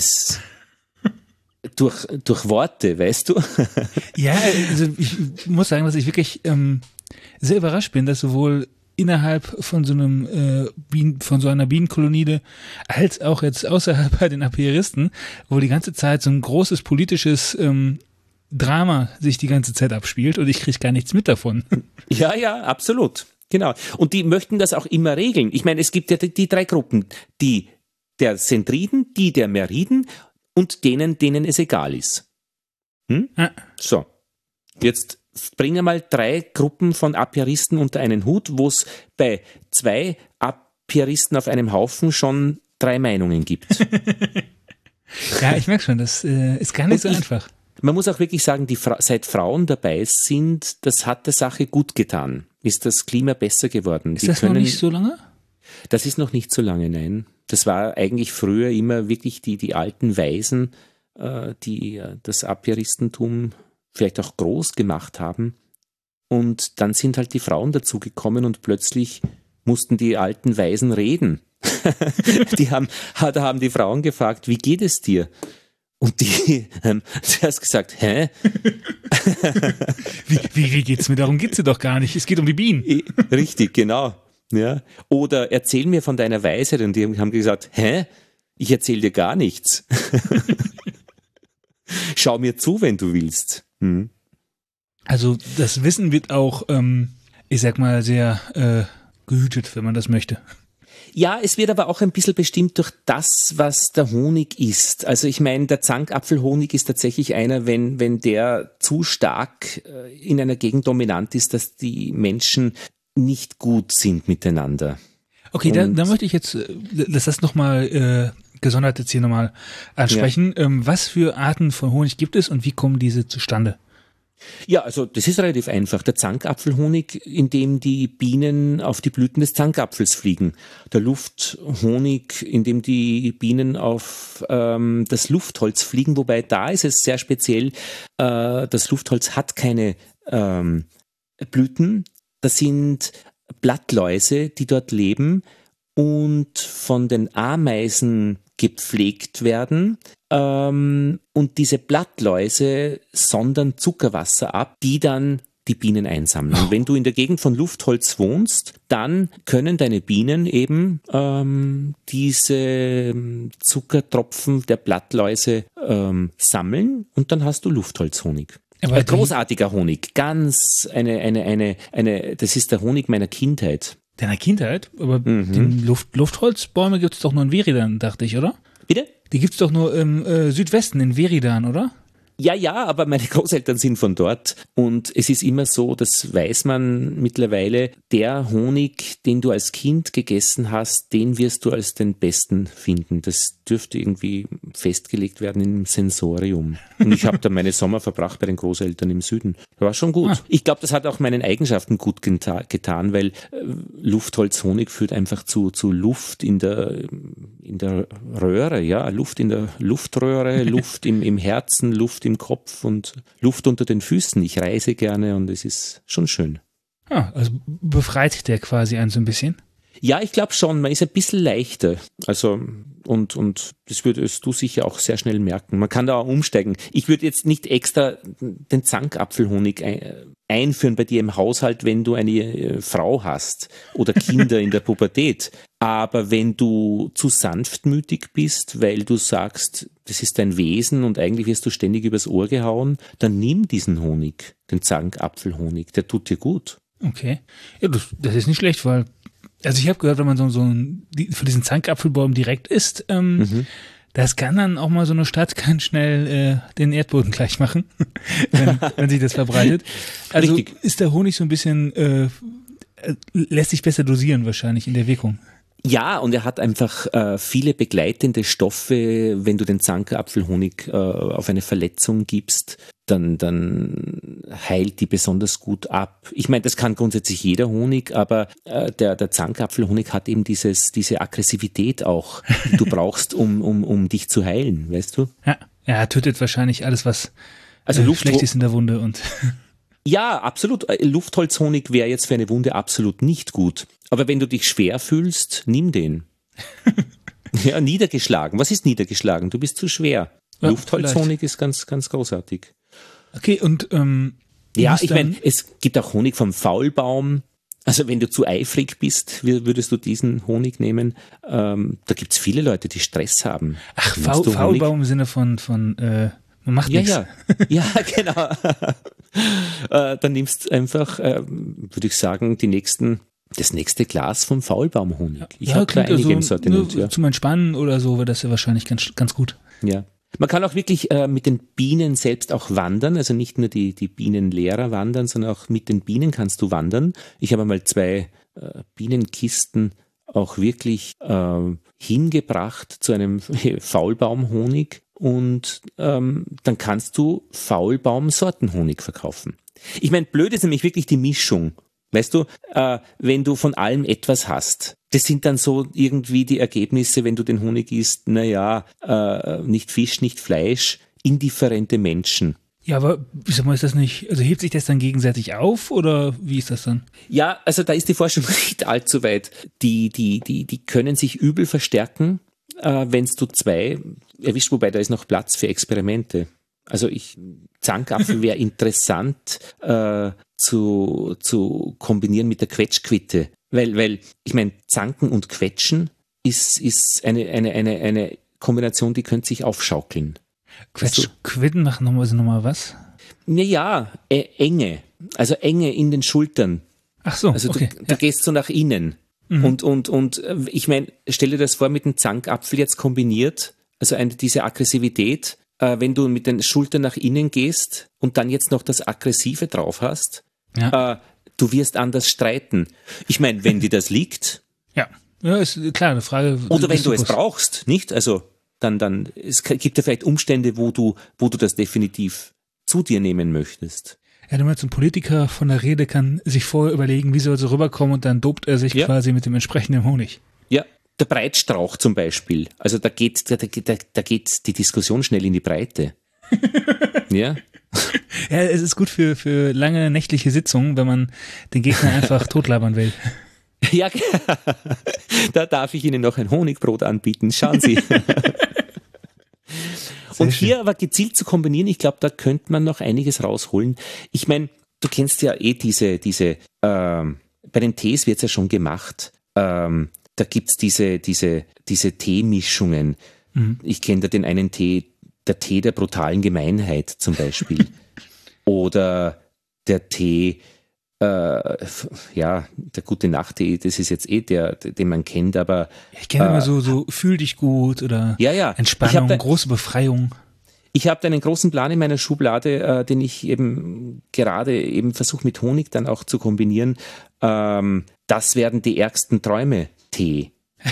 durch Worte, weißt du? Ja, also ich muss sagen, dass ich wirklich sehr überrascht bin, dass sowohl innerhalb von so einer Bienenkolonie als auch jetzt außerhalb bei den Apiaristen, wo die ganze Zeit so ein großes politisches Drama sich die ganze Zeit abspielt und ich kriege gar nichts mit davon. Ja, absolut. Genau. Und die möchten das auch immer regeln. Ich meine, es gibt ja die 3 Gruppen, die der Zentriden, die der Meriden und denen es egal ist. So, jetzt bringen wir mal 3 Gruppen von Apiaristen unter einen Hut, wo es bei 2 Apiaristen auf einem Haufen schon 3 Meinungen gibt. Ja, ich merke schon, das ist gar nicht so einfach. Man muss auch wirklich sagen, seit Frauen dabei sind, das hat der Sache gut getan. Ist das Klima besser geworden. Ist das noch nicht so lange? Das ist noch nicht so lange, nein. Das war eigentlich früher immer wirklich die alten Weisen, die das Apiaristentum vielleicht auch groß gemacht haben. Und dann sind halt die Frauen dazugekommen und plötzlich mussten die alten Weisen reden. Da haben die Frauen gefragt, wie geht es dir? Und die haben zuerst gesagt, hä? Wie geht's mir? Darum geht's dir doch gar nicht. Es geht um die Bienen. Richtig, genau. Ja. Oder erzähl mir von deiner Weisheit. Und die haben gesagt, hä? Ich erzähl dir gar nichts. Schau mir zu, wenn du willst. Also das Wissen wird auch, ich sag mal, sehr gehütet, wenn man das möchte. Ja, es wird aber auch ein bisschen bestimmt durch das, was der Honig ist. Also ich meine, der Zankapfelhonig ist tatsächlich einer, wenn der zu stark in einer Gegend dominant ist, dass die Menschen nicht gut sind miteinander. Okay, da möchte ich jetzt das nochmal gesondert jetzt hier nochmal ansprechen. Ja. Was für Arten von Honig gibt es und wie kommen diese zustande? Ja, also das ist relativ einfach. Der Zankapfelhonig, in dem die Bienen auf die Blüten des Zankapfels fliegen. Der Lufthonig, in dem die Bienen auf das Luftholz fliegen, wobei da ist es sehr speziell, das Luftholz hat keine Blüten, das sind Blattläuse, die dort leben und von den Ameisen gepflegt werden. Und diese Blattläuse sondern Zuckerwasser ab, die dann die Bienen einsammeln. Und wenn du in der Gegend von Luftholz wohnst, dann können deine Bienen eben diese Zuckertropfen der Blattläuse sammeln und dann hast du Luftholzhonig. Aber großartiger Honig, ganz das ist der Honig meiner Kindheit. Deiner Kindheit? Aber die Luftholzbäume gibt es doch nur in Veridan, dachte ich, oder? Bitte? Die gibt es doch nur im Südwesten, in Veridan, oder? Ja, aber meine Großeltern sind von dort und es ist immer so, das weiß man mittlerweile, der Honig, den du als Kind gegessen hast, den wirst du als den besten finden. Das dürfte irgendwie festgelegt werden im Sensorium. Und ich habe da meine Sommer verbracht bei den Großeltern im Süden. Das war schon gut. Ich glaube, das hat auch meinen Eigenschaften gut getan, weil Luftholzhonig führt einfach zu Luft in der Röhre, ja, Luft in der Luftröhre, Luft im Herzen, Luft im Kopf und Luft unter den Füßen. Ich reise gerne und es ist schon schön. Also befreit der quasi einen so ein bisschen? Ja, ich glaube schon, man ist ein bisschen leichter. Also und das würdest du sicher auch sehr schnell merken. Man kann da auch umsteigen. Ich würde jetzt nicht extra den Zankapfelhonig einführen bei dir im Haushalt, wenn du eine Frau hast oder Kinder in der Pubertät. Aber wenn du zu sanftmütig bist, weil du sagst, das ist dein Wesen und eigentlich wirst du ständig übers Ohr gehauen, dann nimm diesen Honig, den Zankapfelhonig, der tut dir gut. Okay, ja, das ist nicht schlecht, weil, also ich habe gehört, wenn man von diesen Zankapfelbäumen direkt isst, Das kann dann auch mal so eine Stadt ganz schnell den Erdboden gleich machen, wenn sich das verbreitet. Also Richtig. ist der Honig so ein bisschen, lässt sich besser dosieren wahrscheinlich in der Wirkung. Ja, und er hat einfach viele begleitende Stoffe. Wenn du den Zankapfelhonig auf eine Verletzung gibst, dann heilt die besonders gut ab. Ich meine, das kann grundsätzlich jeder Honig, aber der Zankapfelhonig hat eben diese Aggressivität auch, die du brauchst, um dich zu heilen, weißt du? Ja, er tötet wahrscheinlich alles, was Also schlecht ist in der Wunde und Ja, absolut. Luftholzhonig wäre jetzt für eine Wunde absolut nicht gut. Aber wenn du dich schwer fühlst, nimm den. Ja, niedergeschlagen. Was ist niedergeschlagen? Du bist zu schwer. Ja, Luftholzhonig ist ganz, ganz großartig. okay, und Ja, ich meine, es gibt auch Honig vom Faulbaum. Also wenn du zu eifrig bist, würdest du diesen Honig nehmen. Da gibt's viele Leute, die Stress haben. Ach, Nimmst du Honig? Faulbaum im Sinne von man macht nichts. Ja, genau. Dann nimmst einfach, würde ich sagen, das nächste Glas vom Faulbaumhonig. Ich habe da einige im Sortiment. Ja. Zum Entspannen oder so wäre das ja wahrscheinlich ganz gut. Ja. Man kann auch wirklich mit den Bienen selbst auch wandern, also nicht nur die Bienenlehrer wandern, sondern auch mit den Bienen kannst du wandern. Ich habe mal 2 Bienenkisten auch wirklich hingebracht zu einem Faulbaumhonig und dann kannst du Faulbaum-Sortenhonig verkaufen. Ich meine, blöd ist nämlich wirklich die Mischung. Weißt du, wenn du von allem etwas hast, das sind dann so irgendwie die Ergebnisse, wenn du den Honig isst, nicht Fisch, nicht Fleisch, indifferente Menschen. Ja, aber ich sag mal, ist das nicht, also hebt sich das dann gegenseitig auf oder wie ist das dann? Ja, also da ist die Forschung nicht allzu weit. Die können sich übel verstärken, wenn du 2 erwischt, wobei da ist noch Platz für Experimente. Also Zankapfel wäre interessant zu kombinieren mit der Quetschquitte. Weil ich meine, Zanken und Quetschen ist eine Kombination, die könnte sich aufschaukeln. Quitten machen nochmal was? Naja, Enge. Also Enge in den Schultern. Ach so, also okay. Du gehst so nach innen. Mhm. Und ich meine, stell dir das vor mit dem Zankapfel jetzt kombiniert, also diese Aggressivität, wenn du mit den Schultern nach innen gehst und dann jetzt noch das Aggressive drauf hast, du wirst anders streiten. Ich meine, wenn dir das liegt. Ja, ist klar, eine Frage. Oder wenn du es brauchst, nicht? Also dann es gibt ja vielleicht Umstände, wo du das definitiv zu dir nehmen möchtest. Ja, du meinst, ein Politiker von der Rede kann sich vorher überlegen, wie soll er so rüberkommen und dann dopt er sich quasi mit dem entsprechenden Honig. Ja. Der Breitstrauch zum Beispiel. Also da geht die Diskussion schnell in die Breite. Ja. Ja, es ist gut für lange nächtliche Sitzungen, wenn man den Gegner einfach totlabern will. Ja, da darf ich Ihnen noch ein Honigbrot anbieten. Schauen Sie. Und hier aber gezielt zu kombinieren, ich glaube, da könnte man noch einiges rausholen. Ich meine, du kennst ja diese bei den Tees wird es ja schon gemacht. Da gibt's diese Teemischungen. Mhm. Ich kenne da den einen Tee, der Tee der brutalen Gemeinheit zum Beispiel. Oder der Tee, der gute Nachttee, das ist jetzt der, den man kennt, aber... Ich kenne immer so fühl dich gut oder Entspannung, große Befreiung. Ich habe da einen großen Plan in meiner Schublade, den ich eben gerade versuche mit Honig dann auch zu kombinieren. Das werden die ärgsten Träume. Tee.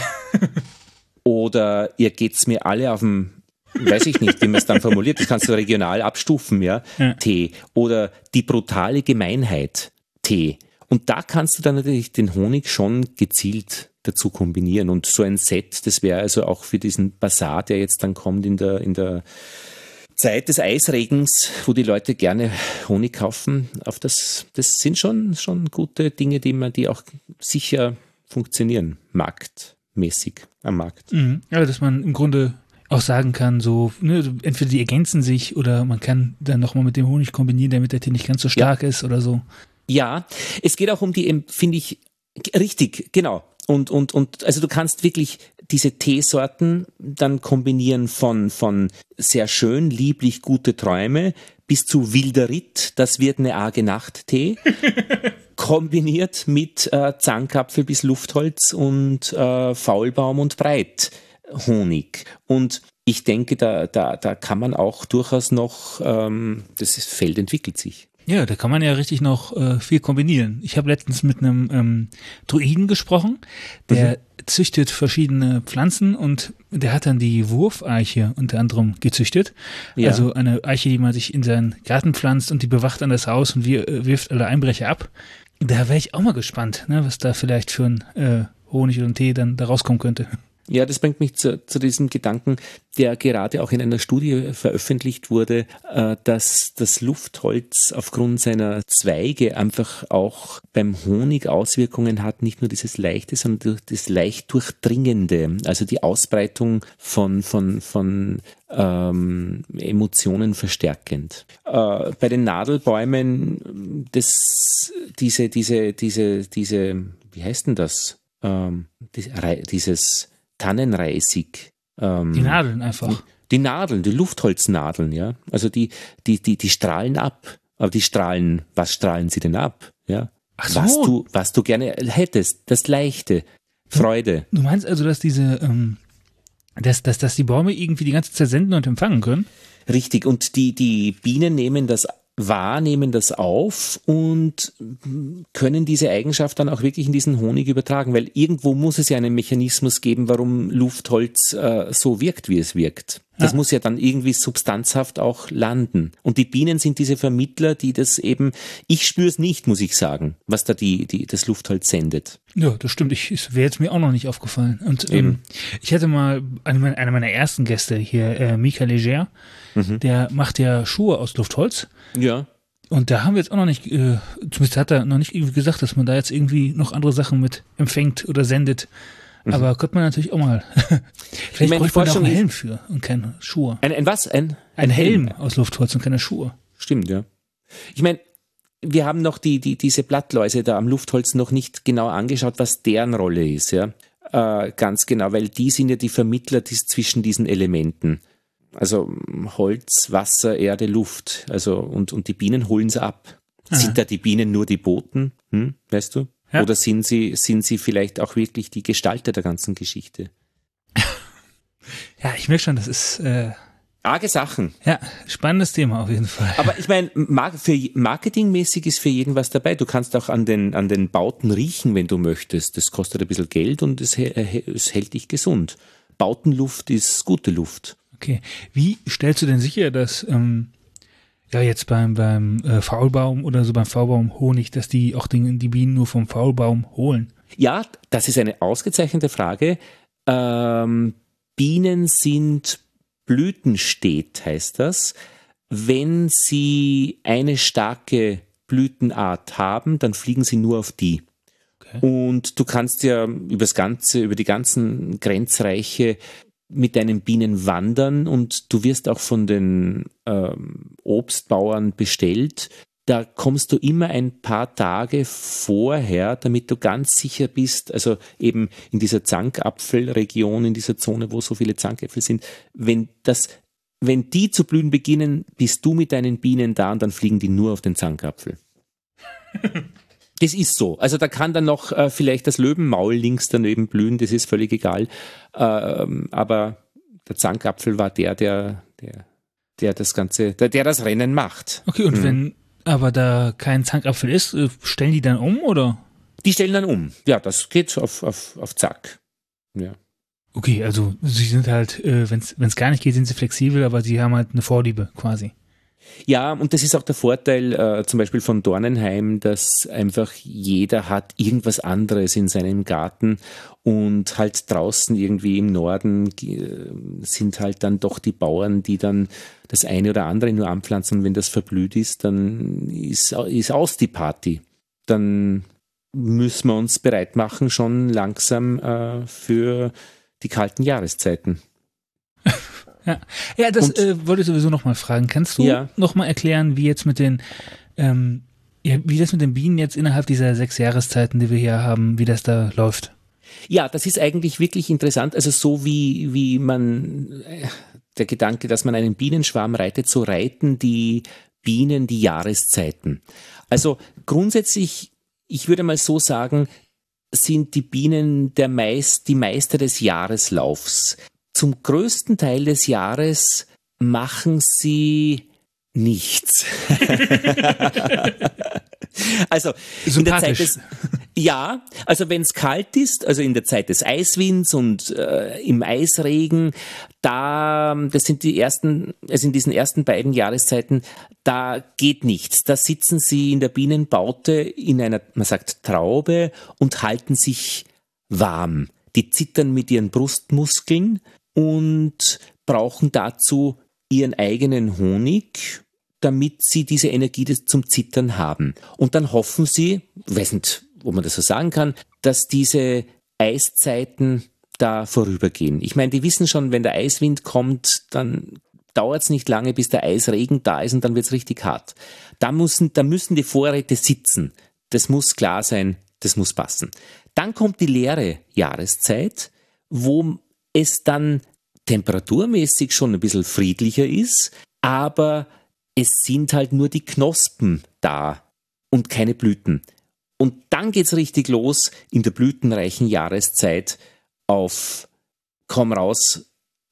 Oder ihr geht's mir alle auf dem, weiß ich nicht, wie man es dann formuliert, das kannst du regional abstufen, ja. Tee. Oder die brutale Gemeinheit, Tee. Und da kannst du dann natürlich den Honig schon gezielt dazu kombinieren. Und so ein Set, das wäre also auch für diesen Basar, der jetzt dann kommt in der Zeit des Eisregens, wo die Leute gerne Honig kaufen, das sind schon gute Dinge, die auch sicher funktionieren, marktmäßig am Markt. Mhm. Ja, dass man im Grunde auch sagen kann, so, entweder die ergänzen sich oder man kann dann nochmal mit dem Honig kombinieren, damit der Tee nicht ganz so stark ist oder so. Ja, es geht auch um die, finde ich, richtig, genau. Und also du kannst wirklich diese Teesorten dann kombinieren von sehr schön, lieblich, gute Träume bis zu wilder Ritt, das wird eine arge Nacht-Tee. Kombiniert mit Zankapfel bis Luftholz und Faulbaum und Breithonig. Und ich denke, da kann man auch durchaus noch, das Feld entwickelt sich. Ja, da kann man ja richtig noch viel kombinieren. Ich habe letztens mit einem Druiden gesprochen, der züchtet verschiedene Pflanzen und der hat dann die Wurfeiche unter anderem gezüchtet. Ja. Also eine Eiche, die man sich in seinen Garten pflanzt und die bewacht dann das Haus und wirft alle Einbrecher ab. Da wäre ich auch mal gespannt, ne, was da vielleicht für ein Honig oder ein Tee dann da rauskommen könnte. Ja, das bringt mich zu diesem Gedanken, der gerade auch in einer Studie veröffentlicht wurde, dass das Luftholz aufgrund seiner Zweige einfach auch beim Honig Auswirkungen hat, nicht nur dieses Leichte, sondern das leicht Durchdringende, also die Ausbreitung von Emotionen verstärkend. Bei den Nadelbäumen, diese, wie heißt denn das? Dieses Tannenreisig. Die Nadeln einfach. Die Nadeln, die Luftholznadeln, ja. Also die strahlen ab. Aber was strahlen sie denn ab? Ja. Ach so. Was du gerne hättest, das Leichte, Freude. Du meinst also, dass dass die Bäume irgendwie die ganze Zeit senden und empfangen können? Richtig, und die Bienen nehmen das wahr, nehmen das auf und können diese Eigenschaft dann auch wirklich in diesen Honig übertragen, weil irgendwo muss es ja einen Mechanismus geben, warum Luftholz so wirkt, wie es wirkt. Das muss ja dann irgendwie substanzhaft auch landen. Und die Bienen sind diese Vermittler, die das eben, ich spüre es nicht, muss ich sagen, was da das Luftholz sendet. Ja, das stimmt. Es wäre jetzt mir auch noch nicht aufgefallen. Und ich hatte mal einer meiner ersten Gäste hier, Mika Leger, der macht ja Schuhe aus Luftholz. Ja. Und da haben wir jetzt auch noch nicht, zumindest hat er noch nicht irgendwie gesagt, dass man da jetzt irgendwie noch andere Sachen mit empfängt oder sendet. Aber könnte man natürlich auch mal. Vielleicht bräuchte man da auch einen Helm für und keine Schuhe. Ein was? Ein Helm aus Luftholz und keine Schuhe. Stimmt, ja. Ich meine, wir haben noch diese Blattläuse da am Luftholz noch nicht genau angeschaut, was deren Rolle ist, ja. Ganz genau, weil die sind ja die Vermittler zwischen diesen Elementen. Also Holz, Wasser, Erde, Luft. Also und die Bienen holen es ab. Sind da die Bienen nur die Boten? Weißt du? Ja. Oder sind sie vielleicht auch wirklich die Gestalter der ganzen Geschichte? Ja, ich merke schon, das ist arge Sachen. Ja, spannendes Thema auf jeden Fall. Aber ich meine, marketingmäßig ist für jeden was dabei. Du kannst auch an den Bauten riechen, wenn du möchtest. Das kostet ein bisschen Geld und es hält dich gesund. Bautenluft ist gute Luft. Okay. Wie stellst du denn sicher, dass jetzt beim Faulbaum oder so beim Faulbaumhonig, dass die auch die Bienen nur vom Faulbaum holen? Ja, das ist eine ausgezeichnete Frage. Bienen sind blütenstet, heißt das. Wenn sie eine starke Blütenart haben, dann fliegen sie nur auf die. Okay. Und du kannst ja über die ganzen Grenzreiche mit deinen Bienen wandern und du wirst auch von den Obstbauern bestellt. Da kommst du immer ein paar Tage vorher, damit du ganz sicher bist, also eben in dieser Zankapfelregion, in dieser Zone, wo so viele Zankäpfel sind, wenn die zu blühen beginnen, bist du mit deinen Bienen da und dann fliegen die nur auf den Zankapfel. Das ist so. Also da kann dann noch vielleicht das Löwenmaul links daneben blühen, das ist völlig egal. Aber der Zankapfel war der das Ganze, der das Rennen macht. Okay, und wenn aber da kein Zankapfel ist, stellen die dann um, oder? Die stellen dann um. Ja, das geht auf Zack. Ja. Okay, also sie sind halt, wenn es gar nicht geht, sind sie flexibel, aber sie haben halt eine Vorliebe quasi. Ja, und das ist auch der Vorteil zum Beispiel von Dornenheim, dass einfach jeder hat irgendwas anderes in seinem Garten und halt draußen irgendwie im Norden sind halt dann doch die Bauern, die dann das eine oder andere nur anpflanzen und wenn das verblüht ist, dann ist aus die Party. Dann müssen wir uns bereit machen schon langsam für die kalten Jahreszeiten. Ja, das wollte ich sowieso noch mal fragen. Kannst du noch mal erklären, wie jetzt mit den wie das mit den Bienen jetzt innerhalb dieser 6 Jahreszeiten, die wir hier haben, wie das da läuft? Ja, das ist eigentlich wirklich interessant. Also so wie man, der Gedanke, dass man einen Bienenschwarm reitet, so reiten die Bienen die Jahreszeiten. Also grundsätzlich, ich würde mal so sagen, sind die Bienen die Meister des Jahreslaufs. zum größten Teil des Jahres machen sie nichts. Also in der Zeit des, ja, also wenn es kalt ist, also in der Zeit des Eiswinds und im Eisregen, das sind also in diesen ersten beiden Jahreszeiten, da geht nichts. Da sitzen sie in der Bienenbaute in einer, man sagt Traube, und halten sich warm. Die zittern mit ihren Brustmuskeln und brauchen dazu ihren eigenen Honig, damit sie diese Energie zum Zittern haben. Und dann hoffen sie, weiß nicht, ob man das so sagen kann, dass diese Eiszeiten da vorübergehen. Ich meine, die wissen schon, wenn der Eiswind kommt, dann dauert es nicht lange, bis der Eisregen da ist und dann wird es richtig hart. Da müssen die Vorräte sitzen. Das muss klar sein, das muss passen. Dann kommt die leere Jahreszeit, wo es dann temperaturmäßig schon ein bisschen friedlicher ist, aber es sind halt nur die Knospen da und keine Blüten. Und dann geht's richtig los in der blütenreichen Jahreszeit auf komm raus,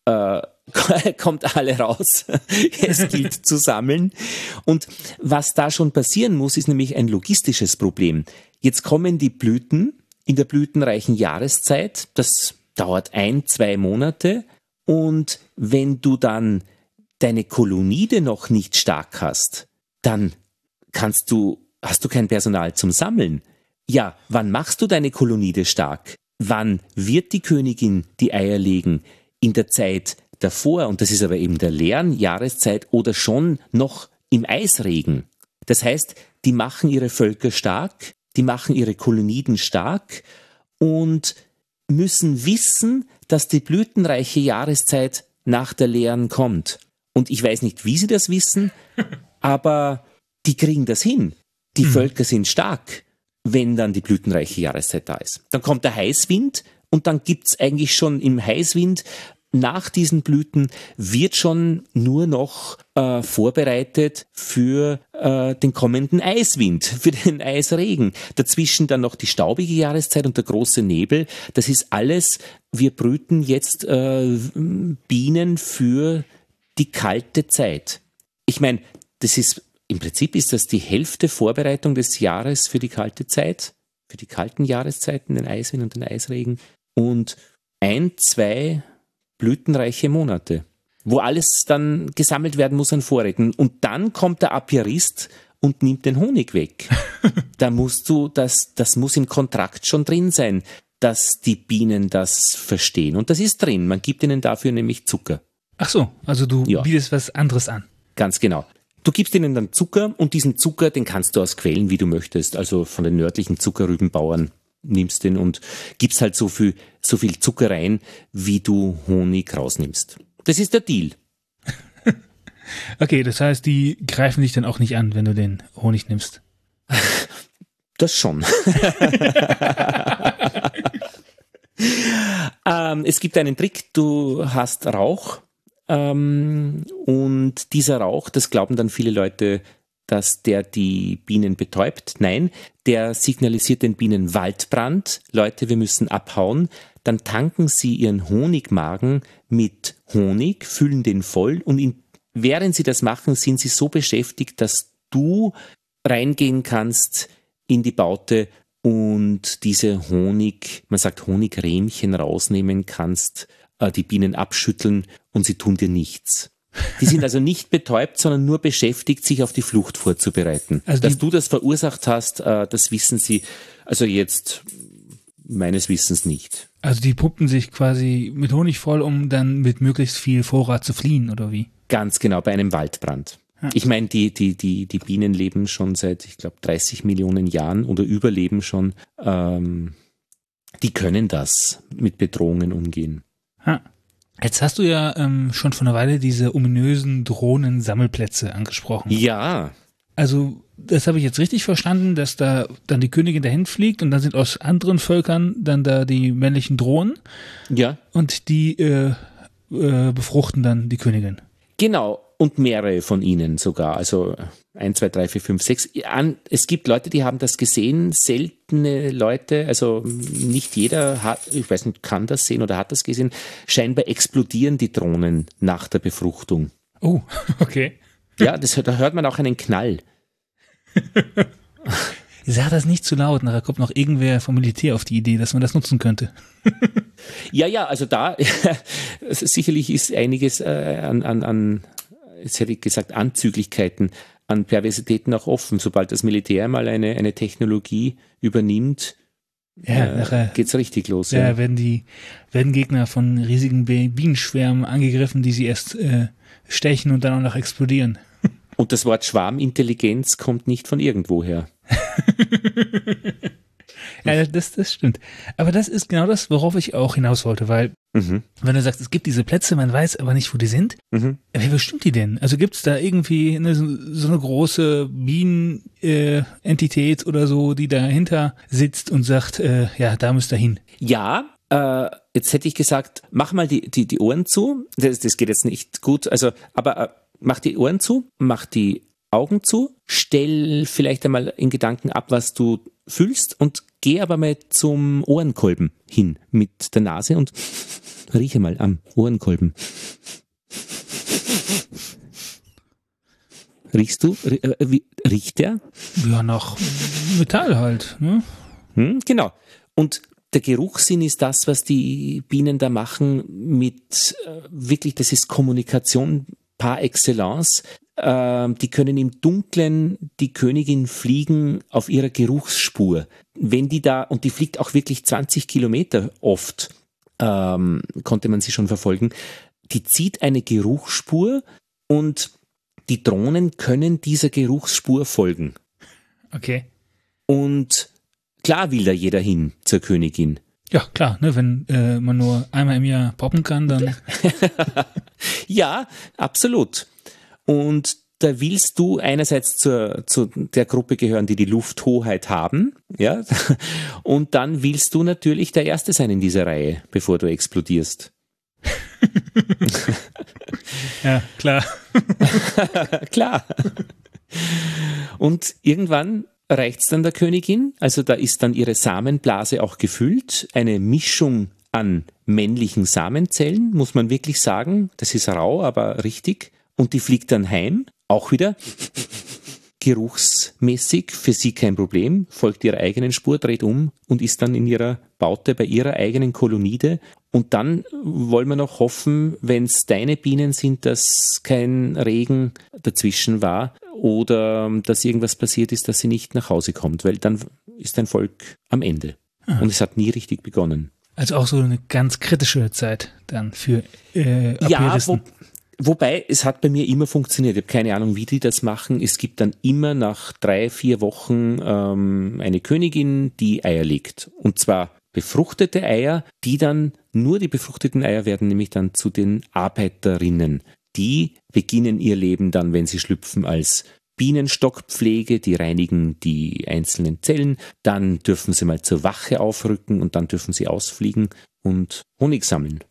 kommt alle raus. Es gilt zu sammeln. Und was da schon passieren muss, ist nämlich ein logistisches Problem. Jetzt kommen die Blüten in der blütenreichen Jahreszeit. Das dauert 1-2 Monate. Und wenn du dann deine Kolonide noch nicht stark hast, dann hast du kein Personal zum Sammeln. Ja, wann machst du deine Kolonide stark? Wann wird die Königin die Eier legen? In der Zeit davor, und das ist aber eben der leeren Jahreszeit oder schon noch im Eisregen. Das heißt, die machen ihre Völker stark, die machen ihre Koloniden stark und müssen wissen, dass die blütenreiche Jahreszeit nach der leeren kommt. Und ich weiß nicht, wie sie das wissen, aber die kriegen das hin. Die Völker sind stark, wenn dann die blütenreiche Jahreszeit da ist. Dann kommt der Heißwind und dann gibt's eigentlich schon im Heißwind, nach diesen Blüten wird schon nur noch vorbereitet für den kommenden Eiswind, für den Eisregen. Dazwischen dann noch die staubige Jahreszeit und der große Nebel. Das ist alles, wir brüten jetzt Bienen für die kalte Zeit. Ich meine, im Prinzip ist das die Hälfte Vorbereitung des Jahres für die kalte Zeit, für die kalten Jahreszeiten, den Eiswind und den Eisregen und 1-2 blütenreiche Monate, wo alles dann gesammelt werden muss an Vorräten. Und dann kommt der Apiarist und nimmt den Honig weg. Da musst du, das muss im Kontrakt schon drin sein, dass die Bienen das verstehen. Und das ist drin. Man gibt ihnen dafür nämlich Zucker. Ach so, also du bietest was anderes an. Ganz genau. Du gibst ihnen dann Zucker und diesen Zucker, den kannst du aus Quellen, wie du möchtest, also von den nördlichen Zuckerrübenbauern nimmst den und gibst halt so viel Zucker rein, wie du Honig rausnimmst. Das ist der Deal. Okay, das heißt, die greifen dich dann auch nicht an, wenn du den Honig nimmst. Das schon. Es gibt einen Trick, du hast Rauch und dieser Rauch, das glauben dann viele Leute, dass der die Bienen betäubt. Nein, der signalisiert den Bienen Waldbrand. Leute, wir müssen abhauen. Dann tanken sie ihren Honigmagen mit Honig, füllen den voll und während sie das machen, sind sie so beschäftigt, dass du reingehen kannst in die Baute und diese man sagt Honigrämchen rausnehmen kannst, die Bienen abschütteln und sie tun dir nichts. Die sind also nicht betäubt, sondern nur beschäftigt, sich auf die Flucht vorzubereiten. Also dass du das verursacht hast, das wissen sie, also jetzt meines Wissens nicht. Also die puppen sich quasi mit Honig voll, um dann mit möglichst viel Vorrat zu fliehen, oder wie? Ganz genau, bei einem Waldbrand. Ja. Ich meine, die Bienen leben schon seit, ich glaube, 30 Millionen Jahren oder überleben schon. Die können das mit Bedrohungen umgehen. Ha. Jetzt hast du ja schon vor einer Weile diese ominösen Drohnen-Sammelplätze angesprochen. Ja. Also das habe ich jetzt richtig verstanden, dass da dann die Königin dahin fliegt und dann sind aus anderen Völkern dann da die männlichen Drohnen. Ja. Und die befruchten dann die Königin. Genau. Und mehrere von ihnen sogar. Also 1, 2, 3, 4, 5, 6. Es gibt Leute, die haben das gesehen, seltene Leute, also nicht jeder hat, ich weiß nicht, kann das sehen oder hat das gesehen. Scheinbar explodieren die Drohnen nach der Befruchtung. Oh, okay. Ja, da hört man auch einen Knall. Sag das nicht zu laut, nachher kommt noch irgendwer vom Militär auf die Idee, dass man das nutzen könnte. Ja, also da sicherlich ist einiges jetzt hätte ich gesagt, Anzüglichkeiten, an Perversitäten auch offen. Sobald das Militär mal eine Technologie übernimmt, geht's richtig los. Ja, werden Gegner von riesigen Bienenschwärmen angegriffen, die sie erst stechen und dann auch noch explodieren. Und das Wort Schwarmintelligenz kommt nicht von irgendwoher. Ja, das stimmt. Aber das ist genau das, worauf ich auch hinaus wollte, weil wenn du sagst, es gibt diese Plätze, man weiß aber nicht, wo die sind, wer bestimmt die denn? Also gibt es da irgendwie so eine große Bienenentität oder so, die dahinter sitzt und sagt, ja, da müsst ihr hin? Ja, jetzt hätte ich gesagt, mach mal die Ohren zu. Das geht jetzt nicht gut, also, aber mach die Ohren zu, mach die Augen zu, stell vielleicht einmal in Gedanken ab, was du fühlst und geh aber mal zum Ohrenkolben hin mit der Nase und rieche mal am Ohrenkolben. Riechst du? Wie riecht der? Ja, nach Metall halt, ne? Genau. Und der Geruchssinn ist das, was die Bienen da machen mit wirklich, das ist Kommunikation par excellence. Die können im Dunkeln die Königin fliegen auf ihrer Geruchsspur. Wenn die da, und die fliegt auch wirklich 20 Kilometer oft, konnte man sie schon verfolgen, die zieht eine Geruchsspur und die Drohnen können dieser Geruchsspur folgen. Okay. Und klar will da jeder hin zur Königin. Ja, klar, ne, wenn man nur einmal im Jahr poppen kann, dann... Ja, absolut. Und da willst du einerseits zu der Gruppe gehören, die Lufthoheit haben, ja, und dann willst du natürlich der Erste sein in dieser Reihe, bevor du explodierst. Ja, klar. Klar. Und irgendwann reicht's dann der Königin, also da ist dann ihre Samenblase auch gefüllt, eine Mischung an männlichen Samenzellen, muss man wirklich sagen, das ist rau, aber richtig, und die fliegt dann heim, auch wieder geruchsmäßig, für sie kein Problem, folgt ihrer eigenen Spur, dreht um und ist dann in ihrer Baute bei ihrer eigenen Kolonide. Und dann wollen wir noch hoffen, wenn es deine Bienen sind, dass kein Regen dazwischen war oder dass irgendwas passiert ist, dass sie nicht nach Hause kommt, weil dann ist dein Volk am Ende. Und es hat nie richtig begonnen. Also auch so eine ganz kritische Zeit dann für Apieristen. Ja, wobei, es hat bei mir immer funktioniert. Ich habe keine Ahnung, wie die das machen. Es gibt dann immer nach 3-4 Wochen eine Königin, die Eier legt. Und zwar befruchtete Eier, die dann, nur die befruchteten Eier werden nämlich dann zu den Arbeiterinnen. Die beginnen ihr Leben dann, wenn sie schlüpfen, als Bienenstockpflege, die reinigen die einzelnen Zellen, dann dürfen sie mal zur Wache aufrücken und dann dürfen sie ausfliegen und Honig sammeln.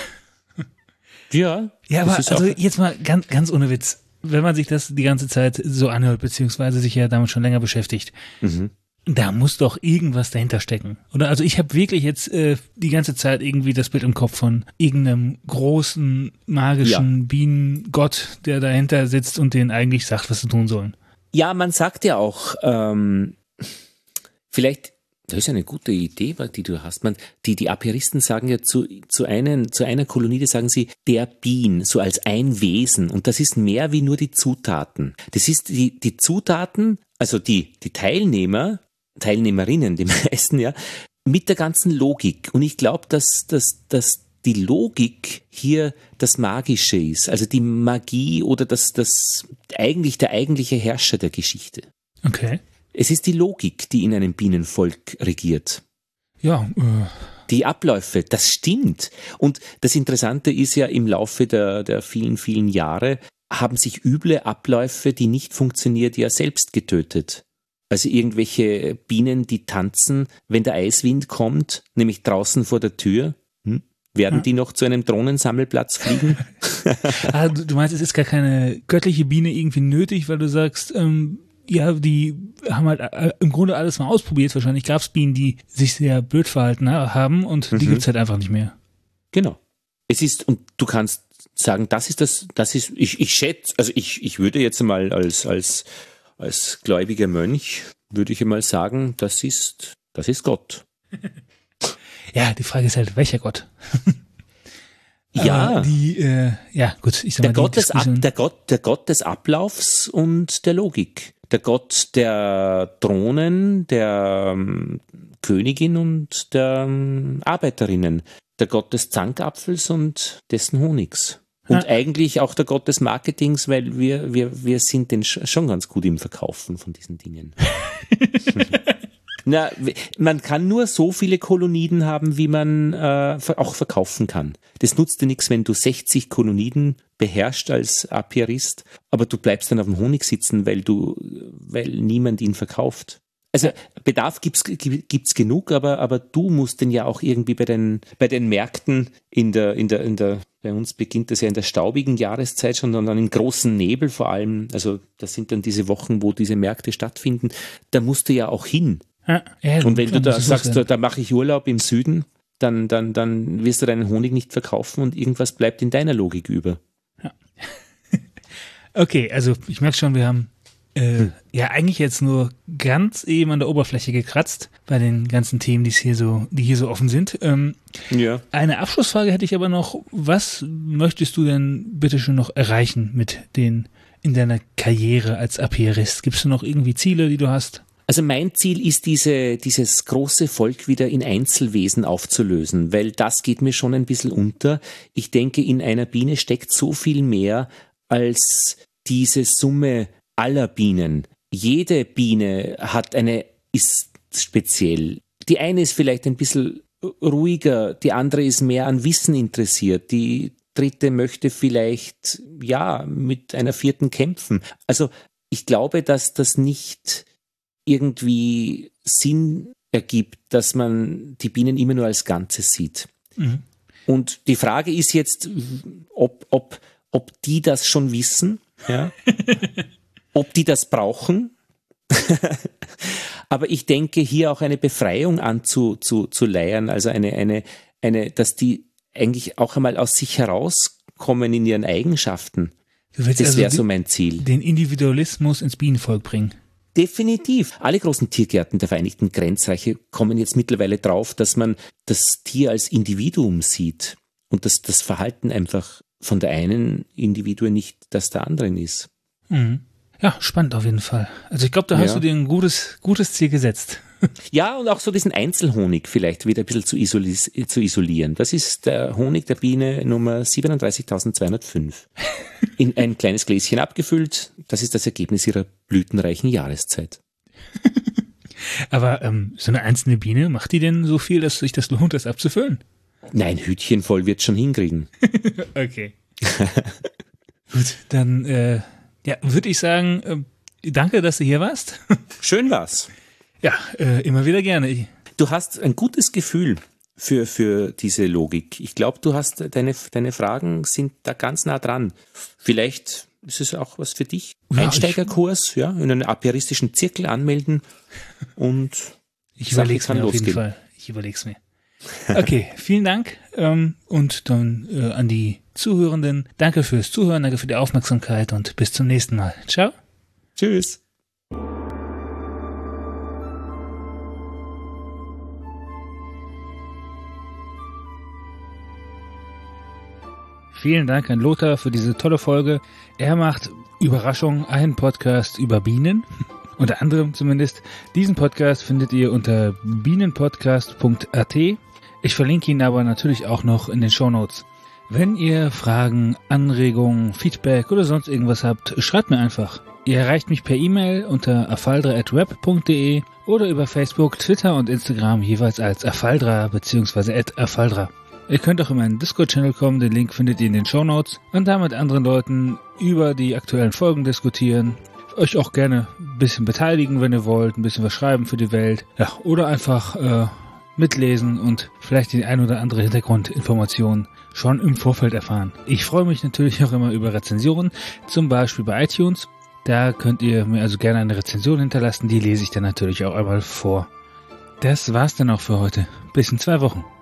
Ja, aber also jetzt mal ganz ohne Witz, wenn man sich das die ganze Zeit so anhört, beziehungsweise sich ja damit schon länger beschäftigt, da muss doch irgendwas dahinter stecken. Oder also ich habe wirklich jetzt die ganze Zeit irgendwie das Bild im Kopf von irgendeinem großen, magischen Bienengott, der dahinter sitzt und denen eigentlich sagt, was sie tun sollen. Ja, man sagt ja auch, vielleicht, das ist eine gute Idee, die du hast. Die Apieristen sagen ja zu einer Kolonie, sagen sie, der Bien, so als ein Wesen. Und das ist mehr wie nur die Zutaten. Das ist die Zutaten, also die Teilnehmerinnen, die meisten, ja, mit der ganzen Logik. Und ich glaube, dass die Logik hier das Magische ist, also die Magie oder eigentlich der eigentliche Herrscher der Geschichte. Okay. Es ist die Logik, die in einem Bienenvolk regiert. Ja. Die Abläufe, das stimmt. Und das Interessante ist ja, im Laufe der vielen, vielen Jahre haben sich üble Abläufe, die nicht funktioniert, ja selbst getötet. Also irgendwelche Bienen, die tanzen, wenn der Eiswind kommt, nämlich draußen vor der Tür. Werden die noch zu einem Drohnensammelplatz fliegen? Du meinst, es ist gar keine göttliche Biene irgendwie nötig, weil du sagst, ja, die haben halt im Grunde alles mal ausprobiert. Wahrscheinlich gab es Bienen, die sich sehr blöd verhalten haben und die gibt's halt einfach nicht mehr. Genau. Es ist, und du kannst sagen, ich schätze, also ich würde jetzt mal als gläubiger Mönch, würde ich mal sagen, das ist Gott. Ja, die Frage ist halt, welcher Gott? Ja. Gut, ich sag mal, der Gott des Ablaufs und der Logik. Der Gott der Drohnen, der Königin und der Arbeiterinnen. Der Gott des Zankapfels und dessen Honigs. Und eigentlich auch der Gott des Marketings, weil wir sind denn schon ganz gut im Verkaufen von diesen Dingen. Na, man kann nur so viele Koloniden haben, wie man auch verkaufen kann. Das nutzt dir nichts, wenn du 60 Koloniden beherrschst als Apiarist, aber du bleibst dann auf dem Honig sitzen, weil niemand ihn verkauft. Also Bedarf gibt's genug, aber du musst den ja auch irgendwie bei den Märkten bei uns beginnt das ja in der staubigen Jahreszeit schon, und dann im großen Nebel vor allem, also das sind dann diese Wochen, wo diese Märkte stattfinden, da musst du ja auch hin. Ja, und wenn du da sagst, da mache ich Urlaub im Süden, dann wirst du deinen Honig nicht verkaufen und irgendwas bleibt in deiner Logik über. Ja. Okay, also ich merke schon, wir haben eigentlich jetzt nur ganz eben an der Oberfläche gekratzt bei den ganzen Themen, die hier so offen sind. Ja. Eine Abschlussfrage hätte ich aber noch. Was möchtest du denn bitte schon noch erreichen in deiner Karriere als Apiarist? Gibt es noch irgendwie Ziele, die du hast? Also mein Ziel ist, dieses große Volk wieder in Einzelwesen aufzulösen, weil das geht mir schon ein bisschen unter. Ich denke, in einer Biene steckt so viel mehr als diese Summe aller Bienen. Jede Biene ist speziell. Die eine ist vielleicht ein bisschen ruhiger, die andere ist mehr an Wissen interessiert, die dritte möchte vielleicht, mit einer vierten kämpfen. Also ich glaube, dass das nicht irgendwie Sinn ergibt, dass man die Bienen immer nur als Ganzes sieht. Mhm. Und die Frage ist jetzt, ob die das schon wissen, ja? Ob die das brauchen. Aber ich denke, hier auch eine Befreiung anzuleiern, also dass die eigentlich auch einmal aus sich herauskommen in ihren Eigenschaften. Das wäre so mein Ziel. Den Individualismus ins Bienenvolk bringen. Definitiv. Alle großen Tiergärten der Vereinigten Grenzreiche kommen jetzt mittlerweile drauf, dass man das Tier als Individuum sieht und dass das Verhalten einfach von der einen Individuen nicht das der anderen ist. Mhm. Ja, spannend auf jeden Fall. Also ich glaube, da hast du dir ein gutes Ziel gesetzt. Ja, und auch so diesen Einzelhonig vielleicht wieder ein bisschen zu isolieren. Das ist der Honig der Biene Nummer 37.205. In ein kleines Gläschen abgefüllt. Das ist das Ergebnis ihrer blütenreichen Jahreszeit. Aber so eine einzelne Biene, macht die denn so viel, dass sich das lohnt, das abzufüllen? Nein, Hütchen voll wird schon hinkriegen. Okay. Gut, dann würde ich sagen, danke, dass du hier warst. Schön war's. Ja, immer wieder gerne. Du hast ein gutes Gefühl für diese Logik. Ich glaube, du hast deine Fragen sind da ganz nah dran. Vielleicht ist es auch was für dich. Ja, Einsteigerkurs, in einen apiaristischen Zirkel anmelden und ich überlege es mir auf jeden Fall. Ich überlege es mir. Okay, vielen Dank und dann an die Zuhörenden. Danke fürs Zuhören, danke für die Aufmerksamkeit und bis zum nächsten Mal. Ciao. Tschüss. Vielen Dank an Lothar für diese tolle Folge. Er macht, Überraschung, einen Podcast über Bienen. Unter anderem zumindest. Diesen Podcast findet ihr unter bienenpodcast.at. Ich verlinke ihn aber natürlich auch noch in den Shownotes. Wenn ihr Fragen, Anregungen, Feedback oder sonst irgendwas habt, schreibt mir einfach. Ihr erreicht mich per E-Mail unter afaldra@web.de oder über Facebook, Twitter und Instagram jeweils als afaldra bzw. @afaldra. Ihr könnt auch in meinen Discord-Channel kommen, den Link findet ihr in den Shownotes und da mit anderen Leuten über die aktuellen Folgen diskutieren. Euch auch gerne ein bisschen beteiligen, wenn ihr wollt, ein bisschen was schreiben für die Welt. Ja, oder einfach mitlesen und vielleicht die ein oder andere Hintergrundinformation schon im Vorfeld erfahren. Ich freue mich natürlich auch immer über Rezensionen, zum Beispiel bei iTunes. Da könnt ihr mir also gerne eine Rezension hinterlassen, die lese ich dann natürlich auch einmal vor. Das war's dann auch für heute. Bis in 2 Wochen.